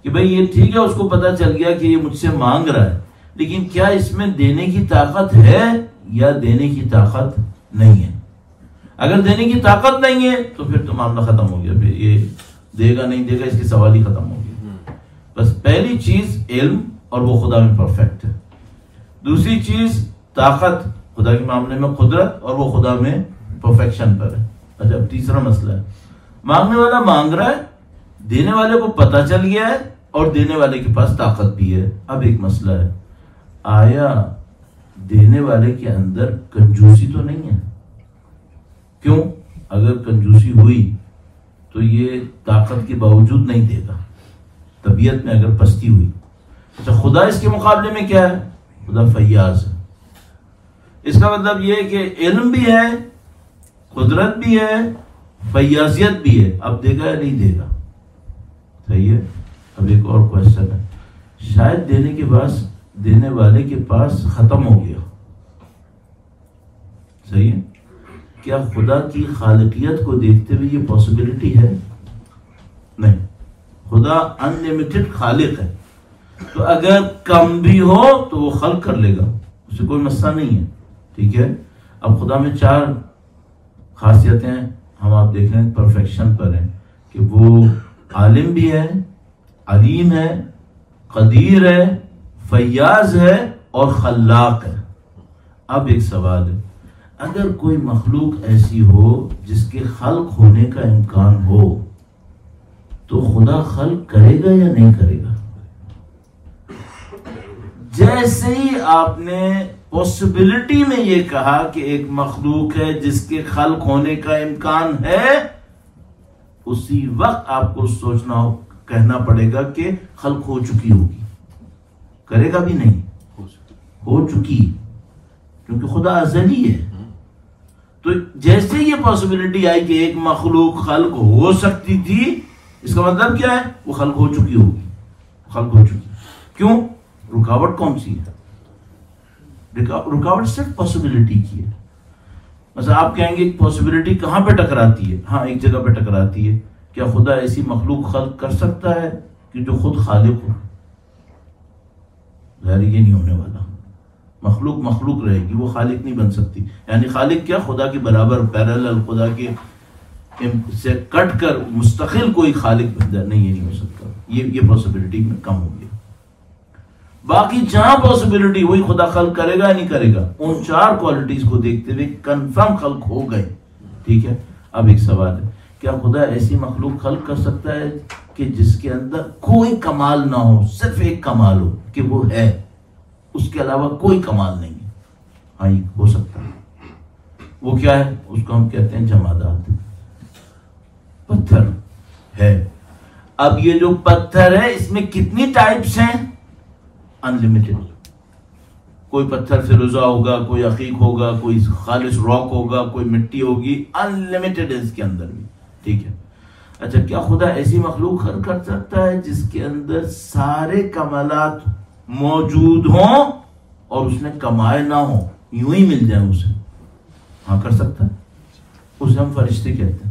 کہ بھئی یہ ٹھیک ہے اس کو پتا چل گیا کہ یہ مجھ سے مانگ رہا ہے، لیکن کیا اس میں دینے کی طاقت ہے یا دینے کی طاقت نہیں ہے؟ اگر دینے کی طاقت نہیں ہے تو پھر تو معاملہ ختم ہو گیا، پھر یہ دے گا نہیں دے گا اس کے سوال ہی ختم ہو گیا۔ بس پہلی چیز علم اور وہ خدا میں پرفیکٹ ہے، دوسری چیز طاقت خدا کے معاملے میں قدرت اور وہ خدا میں پرفیکشن پر ہے۔ اچھا اب تیسرا مسئلہ ہے، مانگنے والا مانگ رہا ہے، دینے والے کو پتہ چل گیا ہے اور دینے والے کے پاس طاقت بھی ہے۔ اب ایک مسئلہ ہے، آیا دینے والے کے اندر کنجوسی تو نہیں ہے؟ کیوں؟ اگر کنجوسی ہوئی تو یہ طاقت کے باوجود نہیں دے گا، طبیعت میں اگر پستی ہوئی۔ اچھا خدا اس کے مقابلے میں کیا ہے؟ خدا فیاض ہے۔ اس کا مطلب یہ ہے کہ علم بھی ہے، قدرت بھی ہے، فیاضیت بھی ہے، اب دے گا یا نہیں دے گا؟ صحیح ہے۔ اب ایک اور کوشچن ہے، شاید دینے والے کے پاس ختم ہو گیا، صحیح ہے، کیا خدا کی خالقیت کو دیکھتے ہوئے یہ پاسبلٹی ہے؟ نہیں، خدا انلیمیٹڈ خالق ہے، تو اگر کم بھی ہو تو وہ خلق کر لے گا، اس سے کوئی مسئلہ نہیں ہے، ٹھیک ہے۔ اب خدا میں 4 خاصیتیں ہم آپ دیکھ رہے ہیں پرفیکشن پر ہیں کہ وہ عالم بھی ہے، علیم ہے، قدیر ہے، فیاض ہے اور خلاق ہے۔ اب ایک سوال ہے، اگر کوئی مخلوق ایسی ہو جس کے خلق ہونے کا امکان ہو تو خدا خلق کرے گا یا نہیں کرے گا؟ جیسے ہی آپ نے پاسبلٹی میں یہ کہا کہ ایک مخلوق ہے جس کے خلق ہونے کا امکان ہے، اسی وقت آپ کو کہنا پڑے گا کہ خلق ہو چکی ہوگی، کرے گا بھی نہیں، ہو چکی، کیونکہ خدا ازلی ہے۔ تو جیسے یہ پاسبلٹی آئی کہ ایک مخلوق خلق ہو سکتی تھی، اس کا مطلب کیا ہے؟ وہ خلق ہو چکی ہوگی، خلق ہو چکی۔ کیوں؟ رکاوٹ کون سی ہے؟ رکاوٹ صرف پاسبلٹی کی ہے۔ مثلا آپ کہیں گے پاسبلٹی کہاں پہ ٹکراتی ہے؟ ہاں ایک جگہ پہ ٹکراتی ہے، کیا خدا ایسی مخلوق خلق کر سکتا ہے کہ جو خود خالق ہو؟ ظاہر یہ نہیں ہونے والا، مخلوق رہے گی، وہ خالق نہیں بن سکتی۔ یعنی خالق کیا؟ خدا کے برابر، پیرالل، خدا کے سے کٹ کر مستقل کوئی خالق بن جائے، نہیں، یہ نہیں ہو سکتا، یہ پاسبلٹی میں کم ہو گیا۔ باقی جہاں پاسبلٹی وہی خدا خلق کرے گا یا نہیں کرے گا، ان 4 کوالٹیز کو دیکھتے ہوئے کنفرم خلق ہو گئے، ٹھیک ہے۔ اب ایک سوال ہے، کیا خدا ایسی مخلوق خلق کر سکتا ہے کہ جس کے اندر کوئی کمال نہ ہو، صرف ایک کمال ہو کہ وہ ہے، اس کے علاوہ کوئی کمال نہیں ہے؟ ہاں یہ ہو سکتا ہے۔ وہ کیا ہے؟ اس کو ہم کہتے ہیں جمادات، پتھر ہے۔ اب یہ جو پتھر ہے اس میں کتنی ٹائپس ہیں؟ انلمیٹڈ۔ کوئی پتھر فیروزہ ہوگا، کوئی عقیق ہوگا، کوئی خالص راک ہوگا، کوئی مٹی ہوگی، انلمیٹڈ ہے اس کے اندر بھی، ٹھیک ہے۔ اچھا کیا خدا ایسی مخلوق خلق کر سکتا ہے جس کے اندر سارے کمالات موجود ہوں اور اس نے کمائے نہ ہوں، یوں ہی مل جائیں اسے؟ ہاں کر سکتا ہے، اسے ہم فرشتے کہتے ہیں۔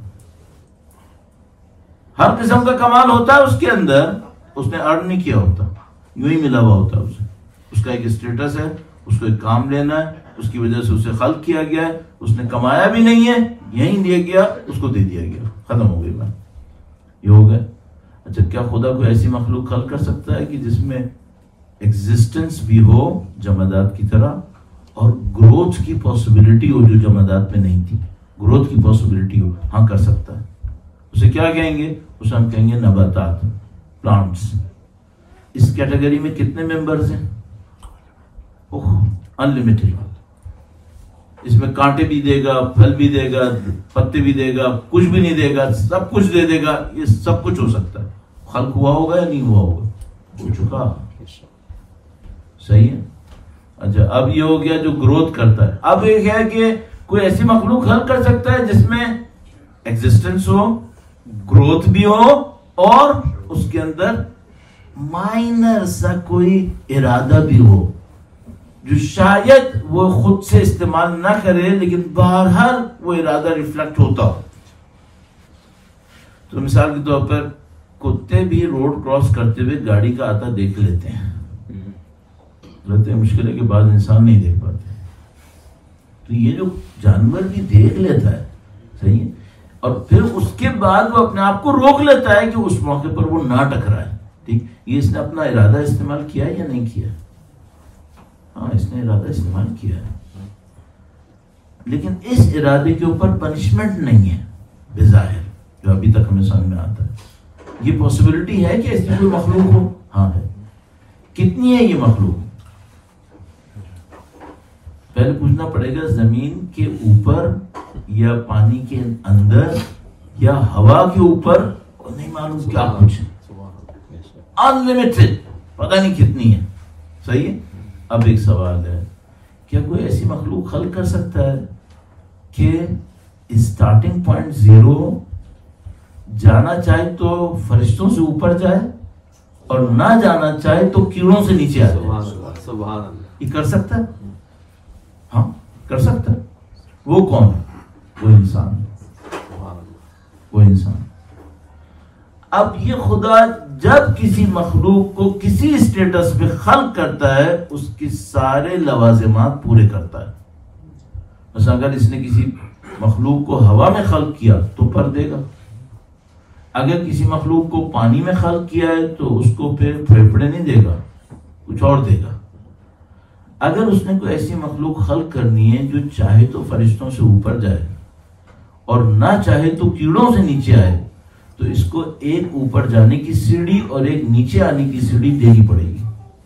ہر قسم کا کمال ہوتا ہے اس کے اندر، اس نے ارن نہیں کیا ہوتا، یوں ہی ملا ہوا ہوتا ہے اسے، اس کا ایک اسٹیٹس ہے، اس کو ایک کام لینا ہے، اس کی وجہ سے اسے خلق کیا گیا ہے، اس نے کمایا بھی نہیں ہے، یہیں دیا گیا، اس کو دے دیا گیا، ختم ہو گئی بات، یہ ہو گیا۔ اچھا کیا خدا کو ایسی مخلوق خلق کر سکتا ہے کہ جس میں ایگزسٹنس بھی ہو جمادات کی طرح اور گروتھ کی پاسبلٹی ہو جو جمادات میں نہیں تھی، گروتھ کی پاسبلٹی ہو؟ ہاں کر سکتا ہے۔ اسے کیا کہیں گے؟ اسے ہم کہیں گے نباتات، پلانٹس۔ اس کیٹیگری میں کتنے ممبرز ہیں؟ انلمیٹڈ۔ اس میں کانٹے بھی دے گا، پھل بھی دے گا، پتے بھی دے گا، کچھ بھی نہیں دے گا، سب کچھ دے دے گا، یہ سب کچھ ہو سکتا ہے۔ خلق ہوا ہوگا یا نہیں ہوا ہوگا؟ ہو چکا، صحیح ہے۔ اچھا اب یہ ہو گیا جو گروتھ کرتا ہے۔ اب ایک ہے کہ کوئی ایسی مخلوق خلق کر سکتا ہے جس میں ایگزسٹنس ہو، گروتھ بھی ہو اور اس کے اندر مائنر سا کوئی ارادہ بھی ہو جو شاید وہ خود سے استعمال نہ کرے لیکن بہرحال وہ ارادہ ریفلیکٹ ہوتا ہو۔ تو مثال کے طور پر کتے بھی روڈ کراس کرتے ہوئے گاڑی کا آتا دیکھ لیتے ہیں، رہتے مشکل ہے کہ بعض انسان نہیں دیکھ پاتے. تو یہ جو جانور بھی دیکھ لیتا ہے، صحیح ہے، اور پھر اس کے بعد وہ اپنے آپ کو روک لیتا ہے کہ اس موقع پر وہ نہ ٹکرائے. ٹھیک، یہ اس نے اپنا ارادہ استعمال کیا یا نہیں کیا؟ ہاں، اس نے ارادہ استعمال کیا ہے، لیکن اس ارادے کے اوپر پنشمنٹ نہیں ہے بظاہر، جو ابھی تک ہمیں سامنے آتا ہے. یہ پاسبلٹی ہے کہ ایسی کوئی مخلوق ہو؟ ہاں ہے. کتنی ہے یہ مخلوق؟ پہلے پوچھنا پڑے گا زمین کے اوپر یا پانی کے اندر یا ہوا کے اوپر، نہیں معلوم کیا کچھ، انلمیٹڈ، پتہ نہیں کتنی ہے. صحیح ہے. اب ایک سوال ہے، کیا کوئی ایسی مخلوق خلق کر سکتا ہے کہ اسٹارٹنگ پوائنٹ زیرو جانا چاہے تو فرشتوں سے اوپر جائے اور نہ جانا چاہے تو کیڑوں سے نیچے آ جائے؟ سبحان اللہ. یہ کر سکتا ہے؟ ہاں کر سکتا ہے. وہ کون ہے؟ وہ انسان. وہ انسان. اب یہ خدا جب کسی مخلوق کو کسی اسٹیٹس پہ خلق کرتا ہے اس کی سارے لوازمات پورے کرتا ہے. مثلا اگر اس نے کسی مخلوق کو ہوا میں خلق کیا تو پر دے گا، اگر کسی مخلوق کو پانی میں خلق کیا ہے تو اس کو پھر پھیپھڑے نہیں دے گا، کچھ اور دے گا. اگر اس نے کوئی ایسی مخلوق خلق کرنی ہے جو چاہے تو فرشتوں سے اوپر جائے اور نہ چاہے تو کیڑوں سے نیچے آئے، تو اس کو ایک اوپر جانے کی سیڑھی اور ایک نیچے آنے کی سیڑھی دینی پڑے گی.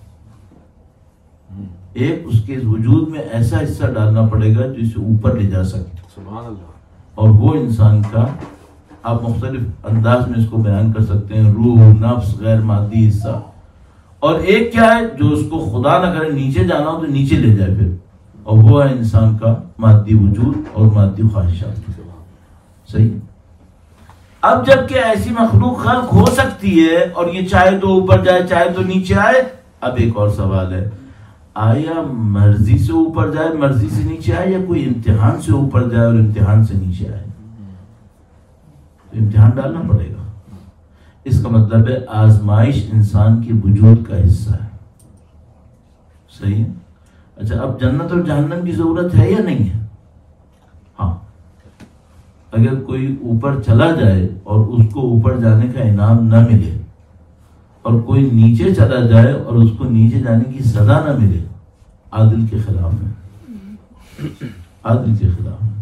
ایک اس کے وجود میں ایسا حصہ ڈالنا پڑے گا جو اسے اوپر لے جا سکے. سبحان اللہ. اور وہ انسان کا آپ مختلف انداز میں اس کو بیان کر سکتے ہیں، روح، نفس، غیر مادی حصہ. اور ایک کیا ہے جو اس کو خدا نہ کرے نیچے جانا ہو تو نیچے لے جائے پھر، اور وہ ہے انسان کا مادی وجود اور مادی خواہشات. صحیح. اب جب کہ ایسی مخلوق خلق ہو سکتی ہے اور یہ چاہے تو اوپر جائے چاہے تو نیچے آئے، اب ایک اور سوال ہے، آیا مرضی سے اوپر جائے مرضی سے نیچے آئے، یا کوئی امتحان سے اوپر جائے اور امتحان سے نیچے آئے؟ تو امتحان ڈالنا پڑے گا. اس کا مطلب ہے آزمائش انسان کے وجود کا حصہ ہے. صحیح ہے. اچھا، اب جنت اور جہنم کی ضرورت ہے یا نہیں ہے؟ ہاں. اگر کوئی اوپر چلا جائے اور اس کو اوپر جانے کا انعام نہ ملے، اور کوئی نیچے چلا جائے اور اس کو نیچے جانے کی سزا نہ ملے، عادل کے خلاف ہے. عادل کے خلاف ہے.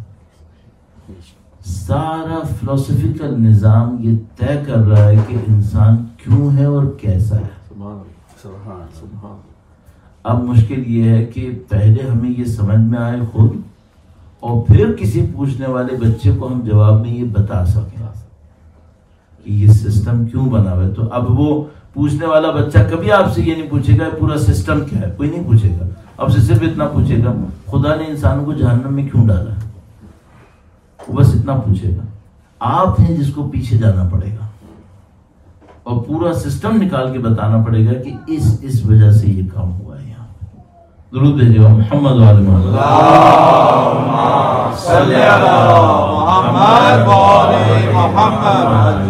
سارا فلسفیکل نظام یہ طے کر رہا ہے کہ انسان کیوں ہے اور کیسا ہے. سبحان. اب مشکل یہ ہے کہ پہلے ہمیں یہ سمجھ میں آئے خود، اور پھر کسی پوچھنے والے بچے کو ہم جواب میں یہ بتا سکیں کہ یہ سسٹم کیوں بنا ہوا ہے. تو اب وہ پوچھنے والا بچہ کبھی آپ سے یہ نہیں پوچھے گا پورا سسٹم کیا ہے، کوئی نہیں پوچھے گا. اب سے صرف اتنا پوچھے گا خدا نے انسانوں کو جہنم میں کیوں ڈالا ہے، وہ بس اتنا پوچھے گا. آپ ہیں جس کو پیچھے جانا پڑے گا اور پورا سسٹم نکال کے بتانا پڑے گا کہ اس وجہ سے یہ کام ہوا ہے. یہاں درود بھیجو محمد و آل محمد. اللہم صلی علی محمد و آل محمد.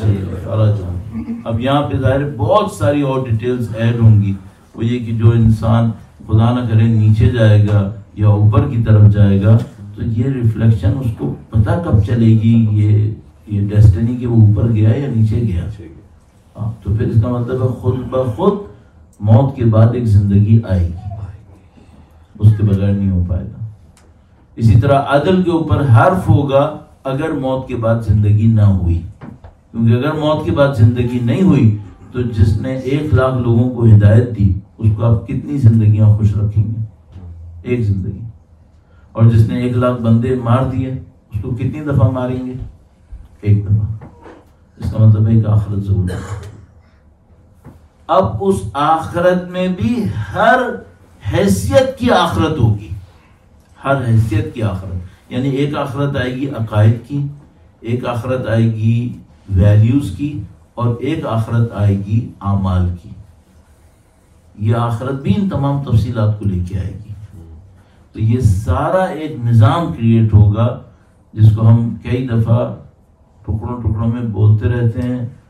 اب یہاں پہ ظاہر بہت ساری اور ڈیٹیلز ایڈ ہوں گی. وہ یہ کہ جو انسان خدا نہ کرے نیچے جائے گا یا اوپر کی طرف جائے گا تو یہ ریفلیکشن اس کو پتہ کب چلے گی یہ ڈیسٹنی کہ وہ اوپر گیا یا نیچے گیا. تو پھر اس کا مطلب ہے خود بخود موت کے بعد ایک زندگی آئے گی، اس کے بغیر نہیں ہو پائے گا. اسی طرح عدل کے اوپر حرف ہوگا اگر موت کے بعد زندگی نہ ہوئی، کیونکہ اگر موت کے بعد زندگی نہیں ہوئی تو جس نے 1,00,000 لوگوں کو ہدایت دی اس کو آپ کتنی زندگیاں خوش رکھیں گے؟ ایک زندگی. اور جس نے 1,00,000 بندے مار دیے اس کو کتنی دفعہ ماریں گے؟ ایک دفعہ. اس کا مطلب ہے ایک آخرت ضرور ہے. اب اس آخرت میں بھی ہر حیثیت کی آخرت ہوگی، ہر حیثیت کی آخرت. یعنی ایک آخرت آئے گی عقائد کی، ایک آخرت آئے گی ویلیوز کی، اور ایک آخرت آئے گی اعمال کی. یہ آخرت بھی ان تمام تفصیلات کو لے کے آئے گی. تو یہ سارا ایک نظام کریٹ ہوگا جس کو ہم کئی دفعہ ٹکڑوں ٹکڑوں میں بولتے رہتے ہیں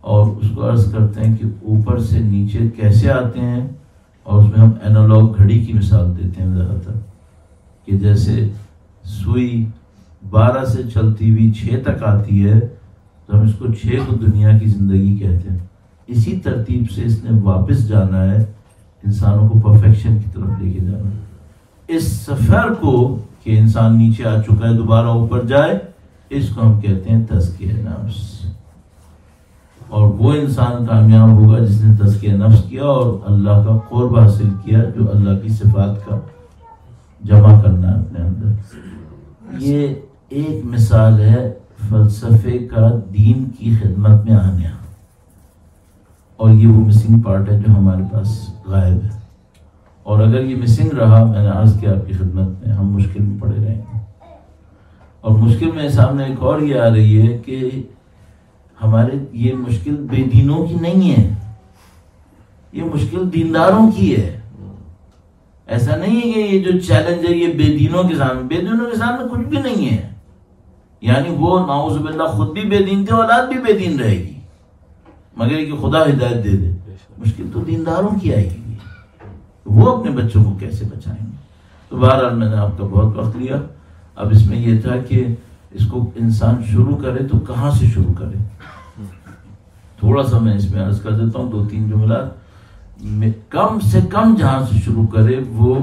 اور اس کو عرض کرتے ہیں کہ اوپر سے نیچے کیسے آتے ہیں، اور اس میں ہم اینالوگ گھڑی کی مثال دیتے ہیں زیادہ تر، کہ جیسے سوئی 12 سے چلتی ہوئی 6 تک آتی ہے تو ہم اس کو 6 کو دنیا کی زندگی کہتے ہیں. اسی ترتیب سے اس نے واپس جانا ہے، انسانوں کو پرفیکشن کی طرف لے کے جانا ہے. اس سفر کو کہ انسان نیچے آ چکا ہے دوبارہ اوپر جائے، اس کو ہم کہتے ہیں تزکیہ نفس. اور وہ انسان کامیاب ہوگا جس نے تزکیہ نفس کیا اور اللہ کا قرب حاصل کیا، جو اللہ کی صفات کا جمع کرنا ہے اپنے اندر. یہ ایک مثال ہے فلسفے کا دین کی خدمت میں آنے، اور یہ وہ مسنگ پارٹ ہے جو ہمارے پاس غائب ہے. اور اگر یہ مسنگ رہا، میں نے عرض کیا آپ کی خدمت میں، ہم مشکل میں پڑے رہیں گے. اور مشکل میں سامنے ایک اور یہ آ رہی ہے کہ ہمارے یہ مشکل بے دینوں کی نہیں ہے، یہ مشکل دینداروں کی ہے. ایسا نہیں ہے کہ یہ جو چیلنج ہے یہ بے دینوں کے سامنے، بے دینوں کے سامنے کچھ بھی نہیں ہے. یعنی وہ نعوذ باللہ خود بھی بے دین تھے، اولاد بھی بے دین رہے گی، مگر کہ خدا ہدایت دے دے. مشکل تو دینداروں کی آئے گی، وہ اپنے بچوں کو کیسے بچائیں گے. تو بہرحال میں نے آپ کا بہت وقت لیا. اب اس میں یہ تھا کہ اس کو انسان شروع کرے تو کہاں سے شروع کرے. تھوڑا سا میں اس میں عرض کر دیتا ہوں 2-3 جملات. کم سے کم جہاں سے شروع کرے وہ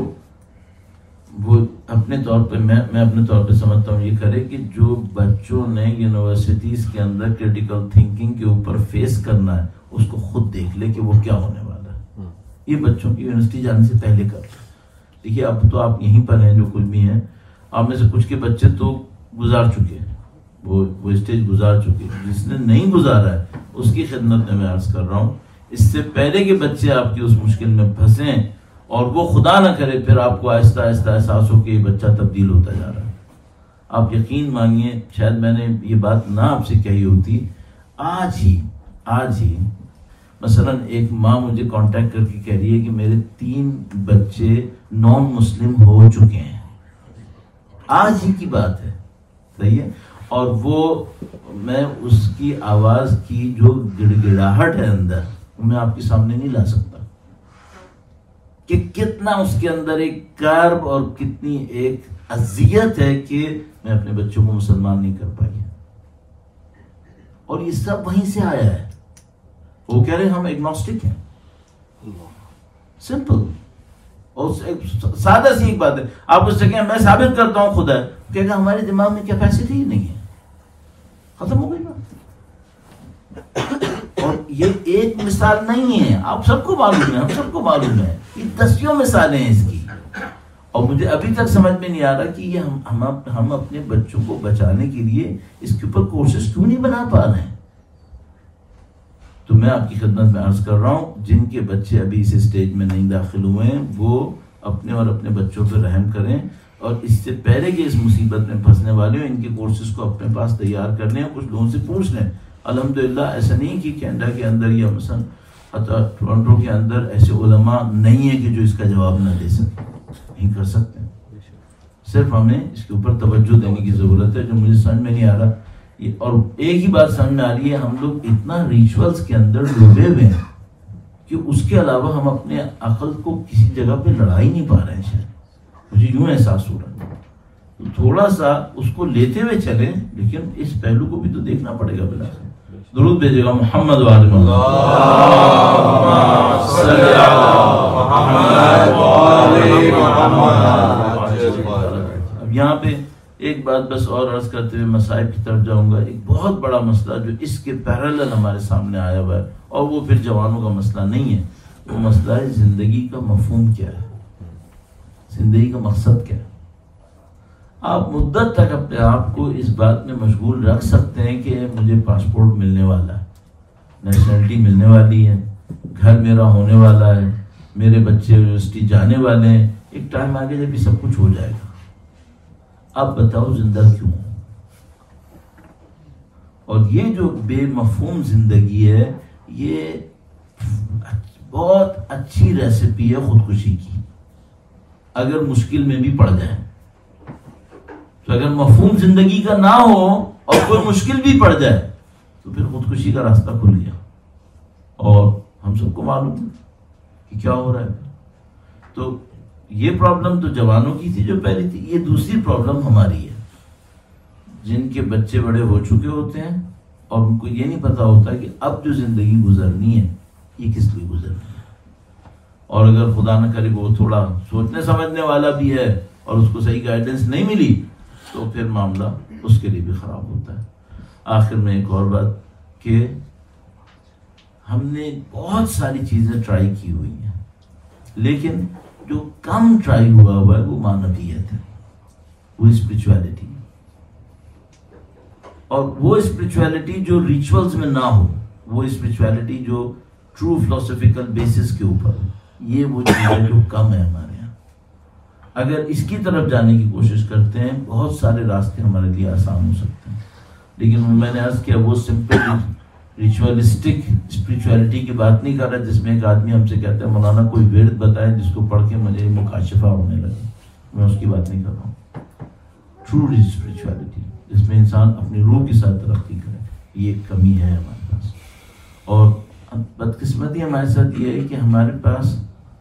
اپنے طور پہ میں اپنے طور پہ سمجھتا ہوں یہ کرے کہ جو بچوں نے یونیورسٹیز کے اندر کریٹیکل تھنکنگ کے اوپر فیس کرنا ہے اس کو خود دیکھ لے کہ وہ کیا ہونے والا ہے. یہ بچوں کی یونیورسٹی جانے سے پہلے کر. دیکھیے اب تو آپ یہیں پر ہیں جو کچھ بھی ہیں، آپ میں سے کچھ کے بچے تو گزار چکے ہیں، وہ اسٹیج گزار چکے ہیں. جس نے نہیں گزارا ہے اس کی خدمت میں عرض کر رہا ہوں، اس سے پہلے کہ بچے آپ کی اس مشکل میں پھنسیں اور وہ خدا نہ کرے پھر آپ کو آہستہ آہستہ احساس ہو کہ یہ بچہ تبدیل ہوتا جا رہا ہے. آپ یقین مانگیے، شاید میں نے یہ بات نہ آپ سے کہی ہوتی، آج ہی مثلا ایک ماں مجھے کانٹیکٹ کر کے کہہ رہی ہے کہ میرے 3 بچے نان مسلم ہو چکے ہیں. آج ہی کی بات ہے، صحیح ہے. اور وہ میں اس کی آواز کی جو گڑ گڑاہٹ ہے اندر، میں آپ کے سامنے نہیں لا سکتا کہ کتنا اس کے اندر ایک کرب اور کتنی ایک اذیت ہے کہ میں اپنے بچوں کو مسلمان نہیں کر پائی. اور یہ سب وہیں سے آیا ہے. وہ کہہ رہے ہیں ہم ایگنوسٹک ہیں. سمپل اور سادہ سی ایک بات ہے. آپ اس سے کہیں میں ثابت کرتا ہوں خدا ہے، کہے گا ہمارے دماغ میں کیپیسٹی ہی نہیں ہے. ختم ہو گئی بات. اور یہ ایک مثال نہیں ہے، آپ سب کو معلوم ہے، ہم سب کو معلوم ہے. یہ 10 مثالیں ہیں اس کی. اور مجھے ابھی تک سمجھ میں نہیں آ رہا کہ یہ ہم اپنے بچوں کو بچانے کے لیے اس کے اوپر کورسز کیوں نہیں بنا پا رہے ہیں. تو میں آپ کی خدمت میں عرض کر رہا ہوں، جن کے بچے ابھی اس اسٹیج میں نہیں داخل ہوئے ہیں وہ اپنے اور اپنے بچوں پہ رحم کریں، اور اس سے پہلے کہ اس مصیبت میں پھنسنے والے ہوں ان کے کورسز کو اپنے پاس تیار کر لیں. کچھ لوگوں سے پوچھ لیں. الحمدللہ ایسا نہیں کہ کینیڈا کے اندر یا مثلا ٹورنٹو کے اندر ایسے علماء نہیں ہیں کہ جو اس کا جواب نہ دے سکیں، نہیں کر سکتے. صرف ہمیں اس کے اوپر توجہ دینے کی ضرورت ہے، جو مجھے سمجھ میں نہیں آ رہا. اور ایک ہی بات سمجھ میں آ رہی ہے، ہم لوگ اتنا ریچولز کے اندر ڈوبے ہوئے ہیں کہ اس کے علاوہ ہم اپنے عقل کو کسی جگہ پہ لڑا ہی نہیں پا رہے ہیں. شاید مجھے یوں احساس ہو رہا ہے. تو تھوڑا سا اس کو لیتے ہوئے چلیں، لیکن اس پہلو کو بھی تو دیکھنا پڑے گا. بلا درود بھیجے گا محمد وعلی محمد. اب یہاں پہ ایک بات بس اور عرض کرتے ہوئے مصائب کی طرف جاؤں گا. ایک بہت بڑا مسئلہ جو اس کے پیرالل ہمارے سامنے آیا ہوا ہے، اور وہ پھر جوانوں کا مسئلہ نہیں ہے، وہ مسئلہ ہے زندگی کا مفہوم کیا ہے، زندگی کا مقصد کیا ہے. آپ مدت تک اپنے آپ کو اس بات میں مشغول رکھ سکتے ہیں کہ مجھے پاسپورٹ ملنے والا ہے، نیشنلٹی ملنے والی ہے، گھر میرا ہونے والا ہے، میرے بچے یونیورسٹی جانے والے ہیں، ایک ٹائم آگے جب یہ سب کچھ ہو جائے گا. اب بتاؤ زندہ کیوں؟ اور یہ جو بے مفہوم زندگی ہے، یہ بہت اچھی ریسیپی ہے خودکشی کی، اگر مشکل میں بھی پڑ جائے. تو اگر مفہوم زندگی کا نہ ہو اور کوئی مشکل بھی پڑ جائے تو پھر خودکشی کا راستہ کھل گیا. اور ہم سب کو معلوم ہے کہ کیا ہو رہا ہے. تو یہ پرابلم تو جوانوں کی تھی جو پہلی تھی. یہ دوسری پرابلم ہماری ہے جن کے بچے بڑے ہو چکے ہوتے ہیں اور ان کو یہ نہیں پتا ہوتا کہ اب جو زندگی گزرنی ہے یہ کس لیے گزرنی ہے. اور اگر خدا نہ کرے وہ تھوڑا سوچنے سمجھنے والا بھی ہے اور اس کو صحیح گائیڈنس نہیں ملی تو پھر معاملہ اس کے لیے بھی خراب ہوتا ہے. آخر میں ایک اور بات کہ ہم نے بہت ساری چیزیں ٹرائی کی ہوئی ہیں لیکن جو کم ٹرائی ہوا ہے وہ مانویت ہے, وہ اسپرچویلٹی. اور وہ اسپرچویلٹی جو ریچولز میں نہ ہو, وہ اسپرچویلٹی جو ٹرو فلسفیکل بیسس کے اوپر ہو, یہ وہ چیزیں جو کم ہے ہمارے یہاں. اگر اس کی طرف جانے کی کوشش کرتے ہیں بہت سارے راستے ہمارے لیے آسان ہو سکتے ہیں. لیکن میں نے عرض کیا وہ سمپل ریچولسٹک اسپرچویلٹی کی بات نہیں کر رہا جس میں ایک آدمی ہم سے کہتا ہے مولانا کوئی ورد بتائیں جس کو پڑھ کے مجھے مکاشفہ ہونے لگے. میں اس کی بات نہیں کر رہا ہوں. ٹرو اسپرچویلٹی جس میں انسان اپنی روح کے ساتھ ترقی کرے, یہ ایک کمی ہے ہمارے پاس. اور بدقسمتی ہمارے ساتھ یہ ہے کہ ہمارے پاس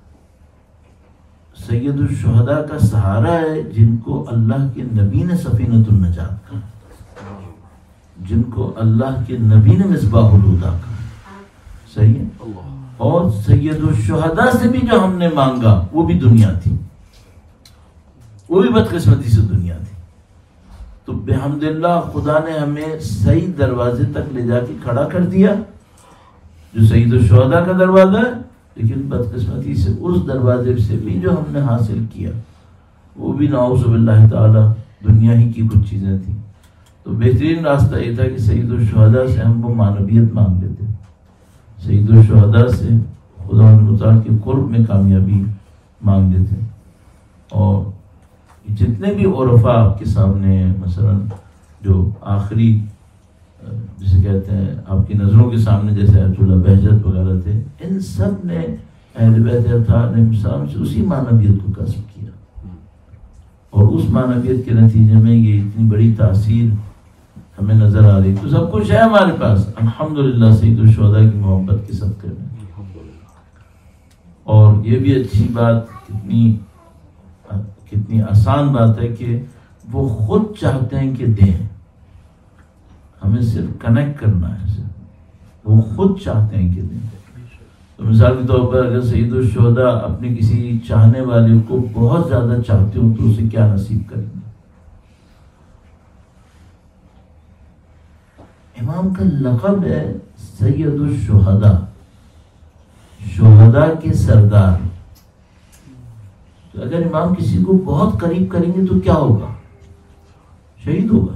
سید الشہداء کا سہارا ہے جن کو اللہ کے نبی نے سفینۃ النجات کہا, جن کو اللہ کے نبی نے مصباح الہدی کہا. صحیح ہے. اور سید الشہداء سے بھی جو ہم نے مانگا وہ بھی دنیا تھی, وہ بھی بدقسمتی سے دنیا تھی. تو بحمد اللہ خدا نے ہمیں صحیح دروازے تک لے جا کے کھڑا کر دیا جو سید الشہداء کا دروازہ ہے. لیکن بدقسمتی سے اس دروازے سے بھی جو ہم نے حاصل کیا وہ بھی نعوذ باللہ تعالی دنیا ہی کی کچھ چیزیں تھیں. تو بہترین راستہ یہ تھا کہ سید الشہداء سے ہم وہ مانویت مانگ لیتے, سید الشہداء سے خدا متعال کے قرب میں کامیابی مانگ لیتے. اور جتنے بھی عرفاء آپ کے سامنے ہیں, مثلا جو آخری جسے کہتے ہیں آپ کی نظروں کے سامنے جیسے آیت اللہ بہجت وغیرہ تھے, ان سب نے اہل بیت اطہار علیہ السلام سے اسی مانویت کو کسب کیا. اور اس مانویت کے نتیجے میں یہ اتنی بڑی تاثیر ہمیں نظر آ رہی. تو سب کچھ ہے ہمارے پاس الحمدللہ سید الشہداء کی محبت کے صدقے میں. اور یہ بھی اچھی بات, کتنی آسان بات ہے کہ وہ خود چاہتے ہیں کہ دیں, ہمیں صرف کنیکٹ کرنا ہے. وہ خود چاہتے ہیں کہ دیں. تو مثال کے طور پر اگر سید الشہداء اپنے کسی چاہنے والے کو بہت زیادہ چاہتے ہوں تو اسے کیا نصیب کریں گے. امام کا لقب ہے سید الشہداء, شہداء کے سردار. تو اگر امام کسی کو بہت قریب کریں گے تو کیا ہوگا, شہید ہوگا.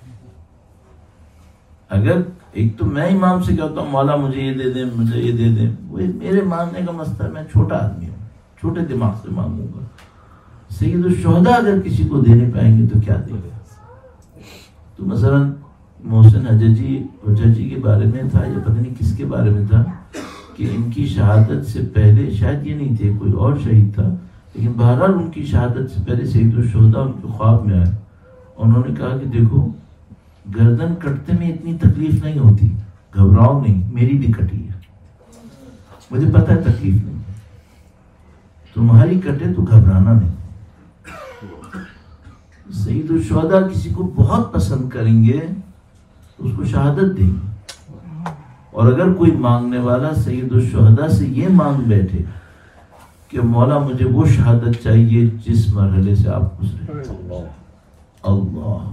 اگر ایک تو میں امام سے کہتا ہوں مولا مجھے یہ دے دیں, مجھے یہ دے دیں, وہ میرے مانگنے کا مسئلہ, میں چھوٹا آدمی ہوں, چھوٹے دماغ سے مانگوں گا. سید الشہداء اگر کسی کو دینے پائیں گے تو کیا دیں گے. تو مثلا محسن حججی کے بارے میں تھا, یا پتہ نہیں کس کے بارے میں تھا, کہ ان کی شہادت سے پہلے, شاید یہ نہیں تھے کوئی اور شہید تھا, لیکن بہرحال ان کی شہادت سے پہلے سید الشہداء ان کے خواب میں آئے. انہوں نے کہا کہ دیکھو گردن کٹتے میں اتنی تکلیف نہیں ہوتی, گھبراؤ نہیں, میری بھی کٹی ہے, مجھے پتہ ہے تکلیف نہیں, تمہاری کٹے تو گھبرانا نہیں. سید الشہداء کسی کو بہت پسند کریں گے تو اس کو شہادت دیں گے. اور اگر کوئی مانگنے والا سید الشہداء سے یہ مانگ بیٹھے کہ مولا مجھے وہ شہادت چاہیے جس مرحلے سے آپ گزرے, اللہ.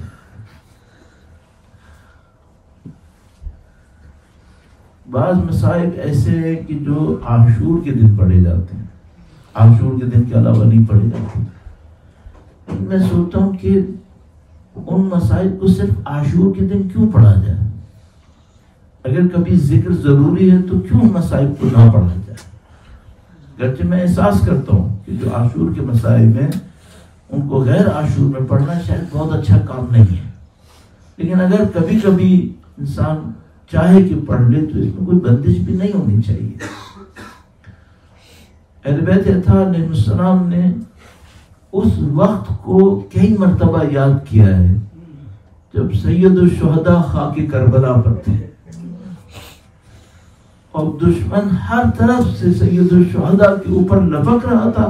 بعض مصائب ایسے ہیں کہ جو عاشور کے دن پڑھے جاتے ہیں, عاشور کے دن کے علاوہ نہیں پڑھے جاتے. میں سوچتا ہوں کہ ان مسائل کو صرف عاشور کے دن کیوں پڑھا جائے. اگر کبھی ذکر ضروری ہے تو کیوں مسائل کو نہ پڑھا جائے. گرچہ میں احساس کرتا ہوں کہ جو عاشور کے مسائل ہیں ان کو غیر عاشور میں پڑھنا شاید بہت اچھا کام نہیں ہے, لیکن اگر کبھی کبھی انسان چاہے کہ پڑھ لے تو اس میں کوئی بندش بھی نہیں ہونی چاہیے. اہل بیت اطہار علیہ السلام نے اس وقت کو کئی مرتبہ یاد کیا ہے جب سید الشہداء خاک کربلا پر تھے, اور دشمن ہر طرف سے سید الشہداء کے اوپر لپک رہا تھا.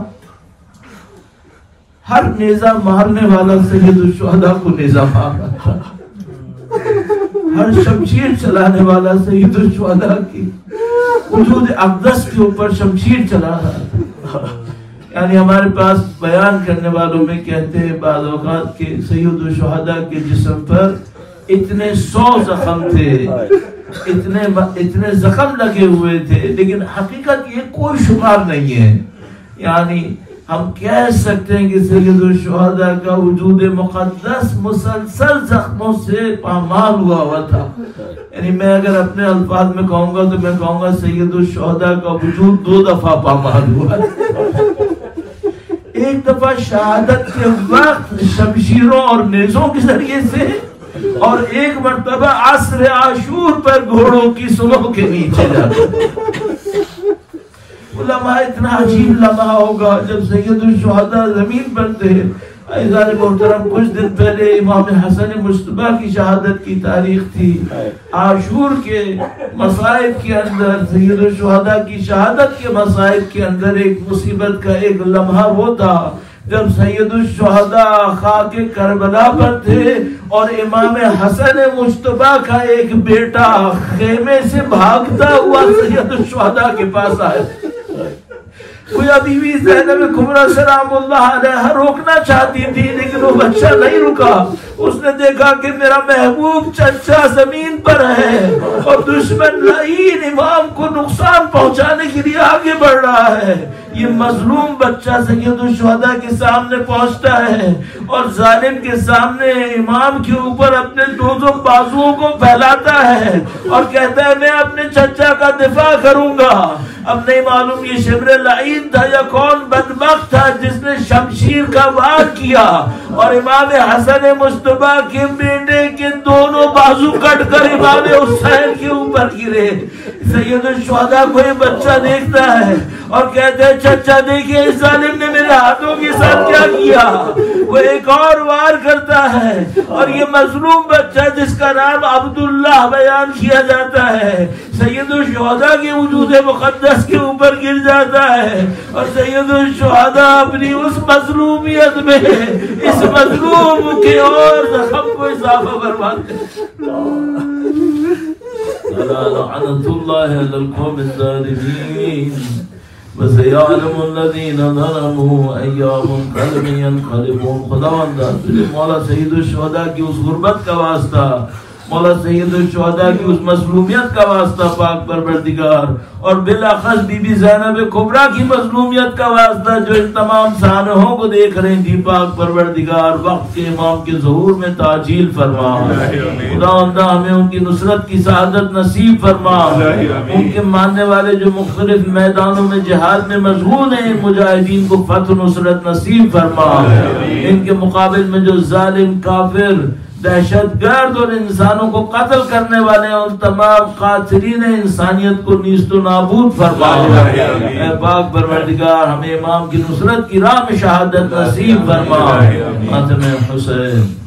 ہر نیزہ مارنے والا سید الشہداء کو نیزہ مار رہا تھا. ہر شمشیر چلانے والا سید الشہداء کی وجود اقدس کے اوپر شمشیر چلا رہا تھا. یعنی ہمارے پاس بیان کرنے والوں میں کہتے ہیں بعض اوقات کہ سید الشہداء کے جسم پر اتنے 100 زخم تھے, اتنے زخم لگے ہوئے تھے, لیکن حقیقت یہ کوئی شمار نہیں ہے. یعنی ہم کہہ سکتے ہیں کہ سید الشہداء کا وجود مقدس مسلسل زخموں سے پامال ہوا تھا. یعنی میں اگر اپنے الفاظ میں کہوں گا تو میں کہوں گا سید الشہداء کا وجود 2 دفعہ پامال ہوا. ایک دفعہ شہادت کے وقت شمشیروں اور نیزوں کے ذریعے سے, اور ایک مرتبہ عصر عاشور پر گھوڑوں کی سلوں کے نیچے جاتے. علماء اتنا عجیب لمحہ ہوگا جب سید الشہداء زمین پر تھے. عزیزان محترم, کچھ دن پہلے امام حسن مجتبی کی شہادت کی تاریخ تھی. عاشور کے مصائب کے اندر, سید الشہداء کی شہادت کے مصائب کے اندر ایک مصیبت کا ایک لمحہ وہ تھا جب سید الشہداء خاک کربلا پر تھے اور امام حسن مجتبی کا ایک بیٹا خیمے سے بھاگتا ہوا سید الشہداء کے پاس آیا. کوئی ابھی بھی زینب کبریٰ سلام اللہ علیہ روکنا چاہتی تھی, لیکن وہ بچہ نہیں رکا. اس نے دیکھا کہ میرا محبوب چچا زمین پر ہے اور دشمن لعین امام کو نقصان پہنچانے کے لیے آگے بڑھ رہا ہے. یہ مظلوم بچہ سید الشہداء کے سامنے پہنچتا ہے اور ظالم کے سامنے امام کے اوپر اپنے 2 بازوؤں کو پھیلاتا ہے اور کہتا ہے میں اپنے چچا کا دفاع کروں گا. اب نہیں معلوم یہ شبر لعین تھا یا کون بدبخت تھا جس نے شمشیر کا وار کیا اور امام حسن مجتبی کے بیٹے کے 2 بازو کٹ کر امام حسین کے اوپر گرے. سید الشہداء کو یہ بچہ دیکھتا ہے اور کہتے ہیں چچا دیکھیں اس ظالم نے میرے ہاتھوں کے ساتھ کیا کیا. وہ ایک اور وار کرتا ہے اور یہ مظلوم بچہ جس کا نام عبداللہ بیان کیا جاتا ہے سید الشہداء کے وجود مقدس کے اوپر گر جاتا ہے اور سید الشہداء اپنی اس مظلومیت میں اس مظلوم کے اور زخم کو اضافہ فرماتے ہیں. لعنت اللہ علی القوم الظالمین وسيعلم الذين ظلموا أي منقلب ينقلبون. خداوندہ تجھے مولا سید الشہداء کی اس غربت کا واسطہ, مولا سید الشہداء کی اس مظلومیت کا واسطہ پاک پروردگار, اور بالاخص بی بی زینب کبریٰ کی مظلومیت کا واسطہ جو ان تمام سانحوں کو دیکھ رہی تھی, پاک پروردگار وقت کے امام کے ظہور میں تعجیل فرما. خداوندہ ہمیں ان کی نصرت کی سعادت نصیب فرما. ان کے ماننے والے جو مختلف میدانوں میں جہاد میں مشغول ہیں ان مجاہدین کو فتح نصرت نصیب فرما. ان کے مقابل میں جو ظالم کافر دہشت گرد اور انسانوں کو قتل کرنے والے ان تمام قاتلین انسانیت کو نیست و نابود فرما. اے پاک پروردگار ہمیں امام کی نصرت کی راہ میں شہادت نصیب فرما. خاتم حسین.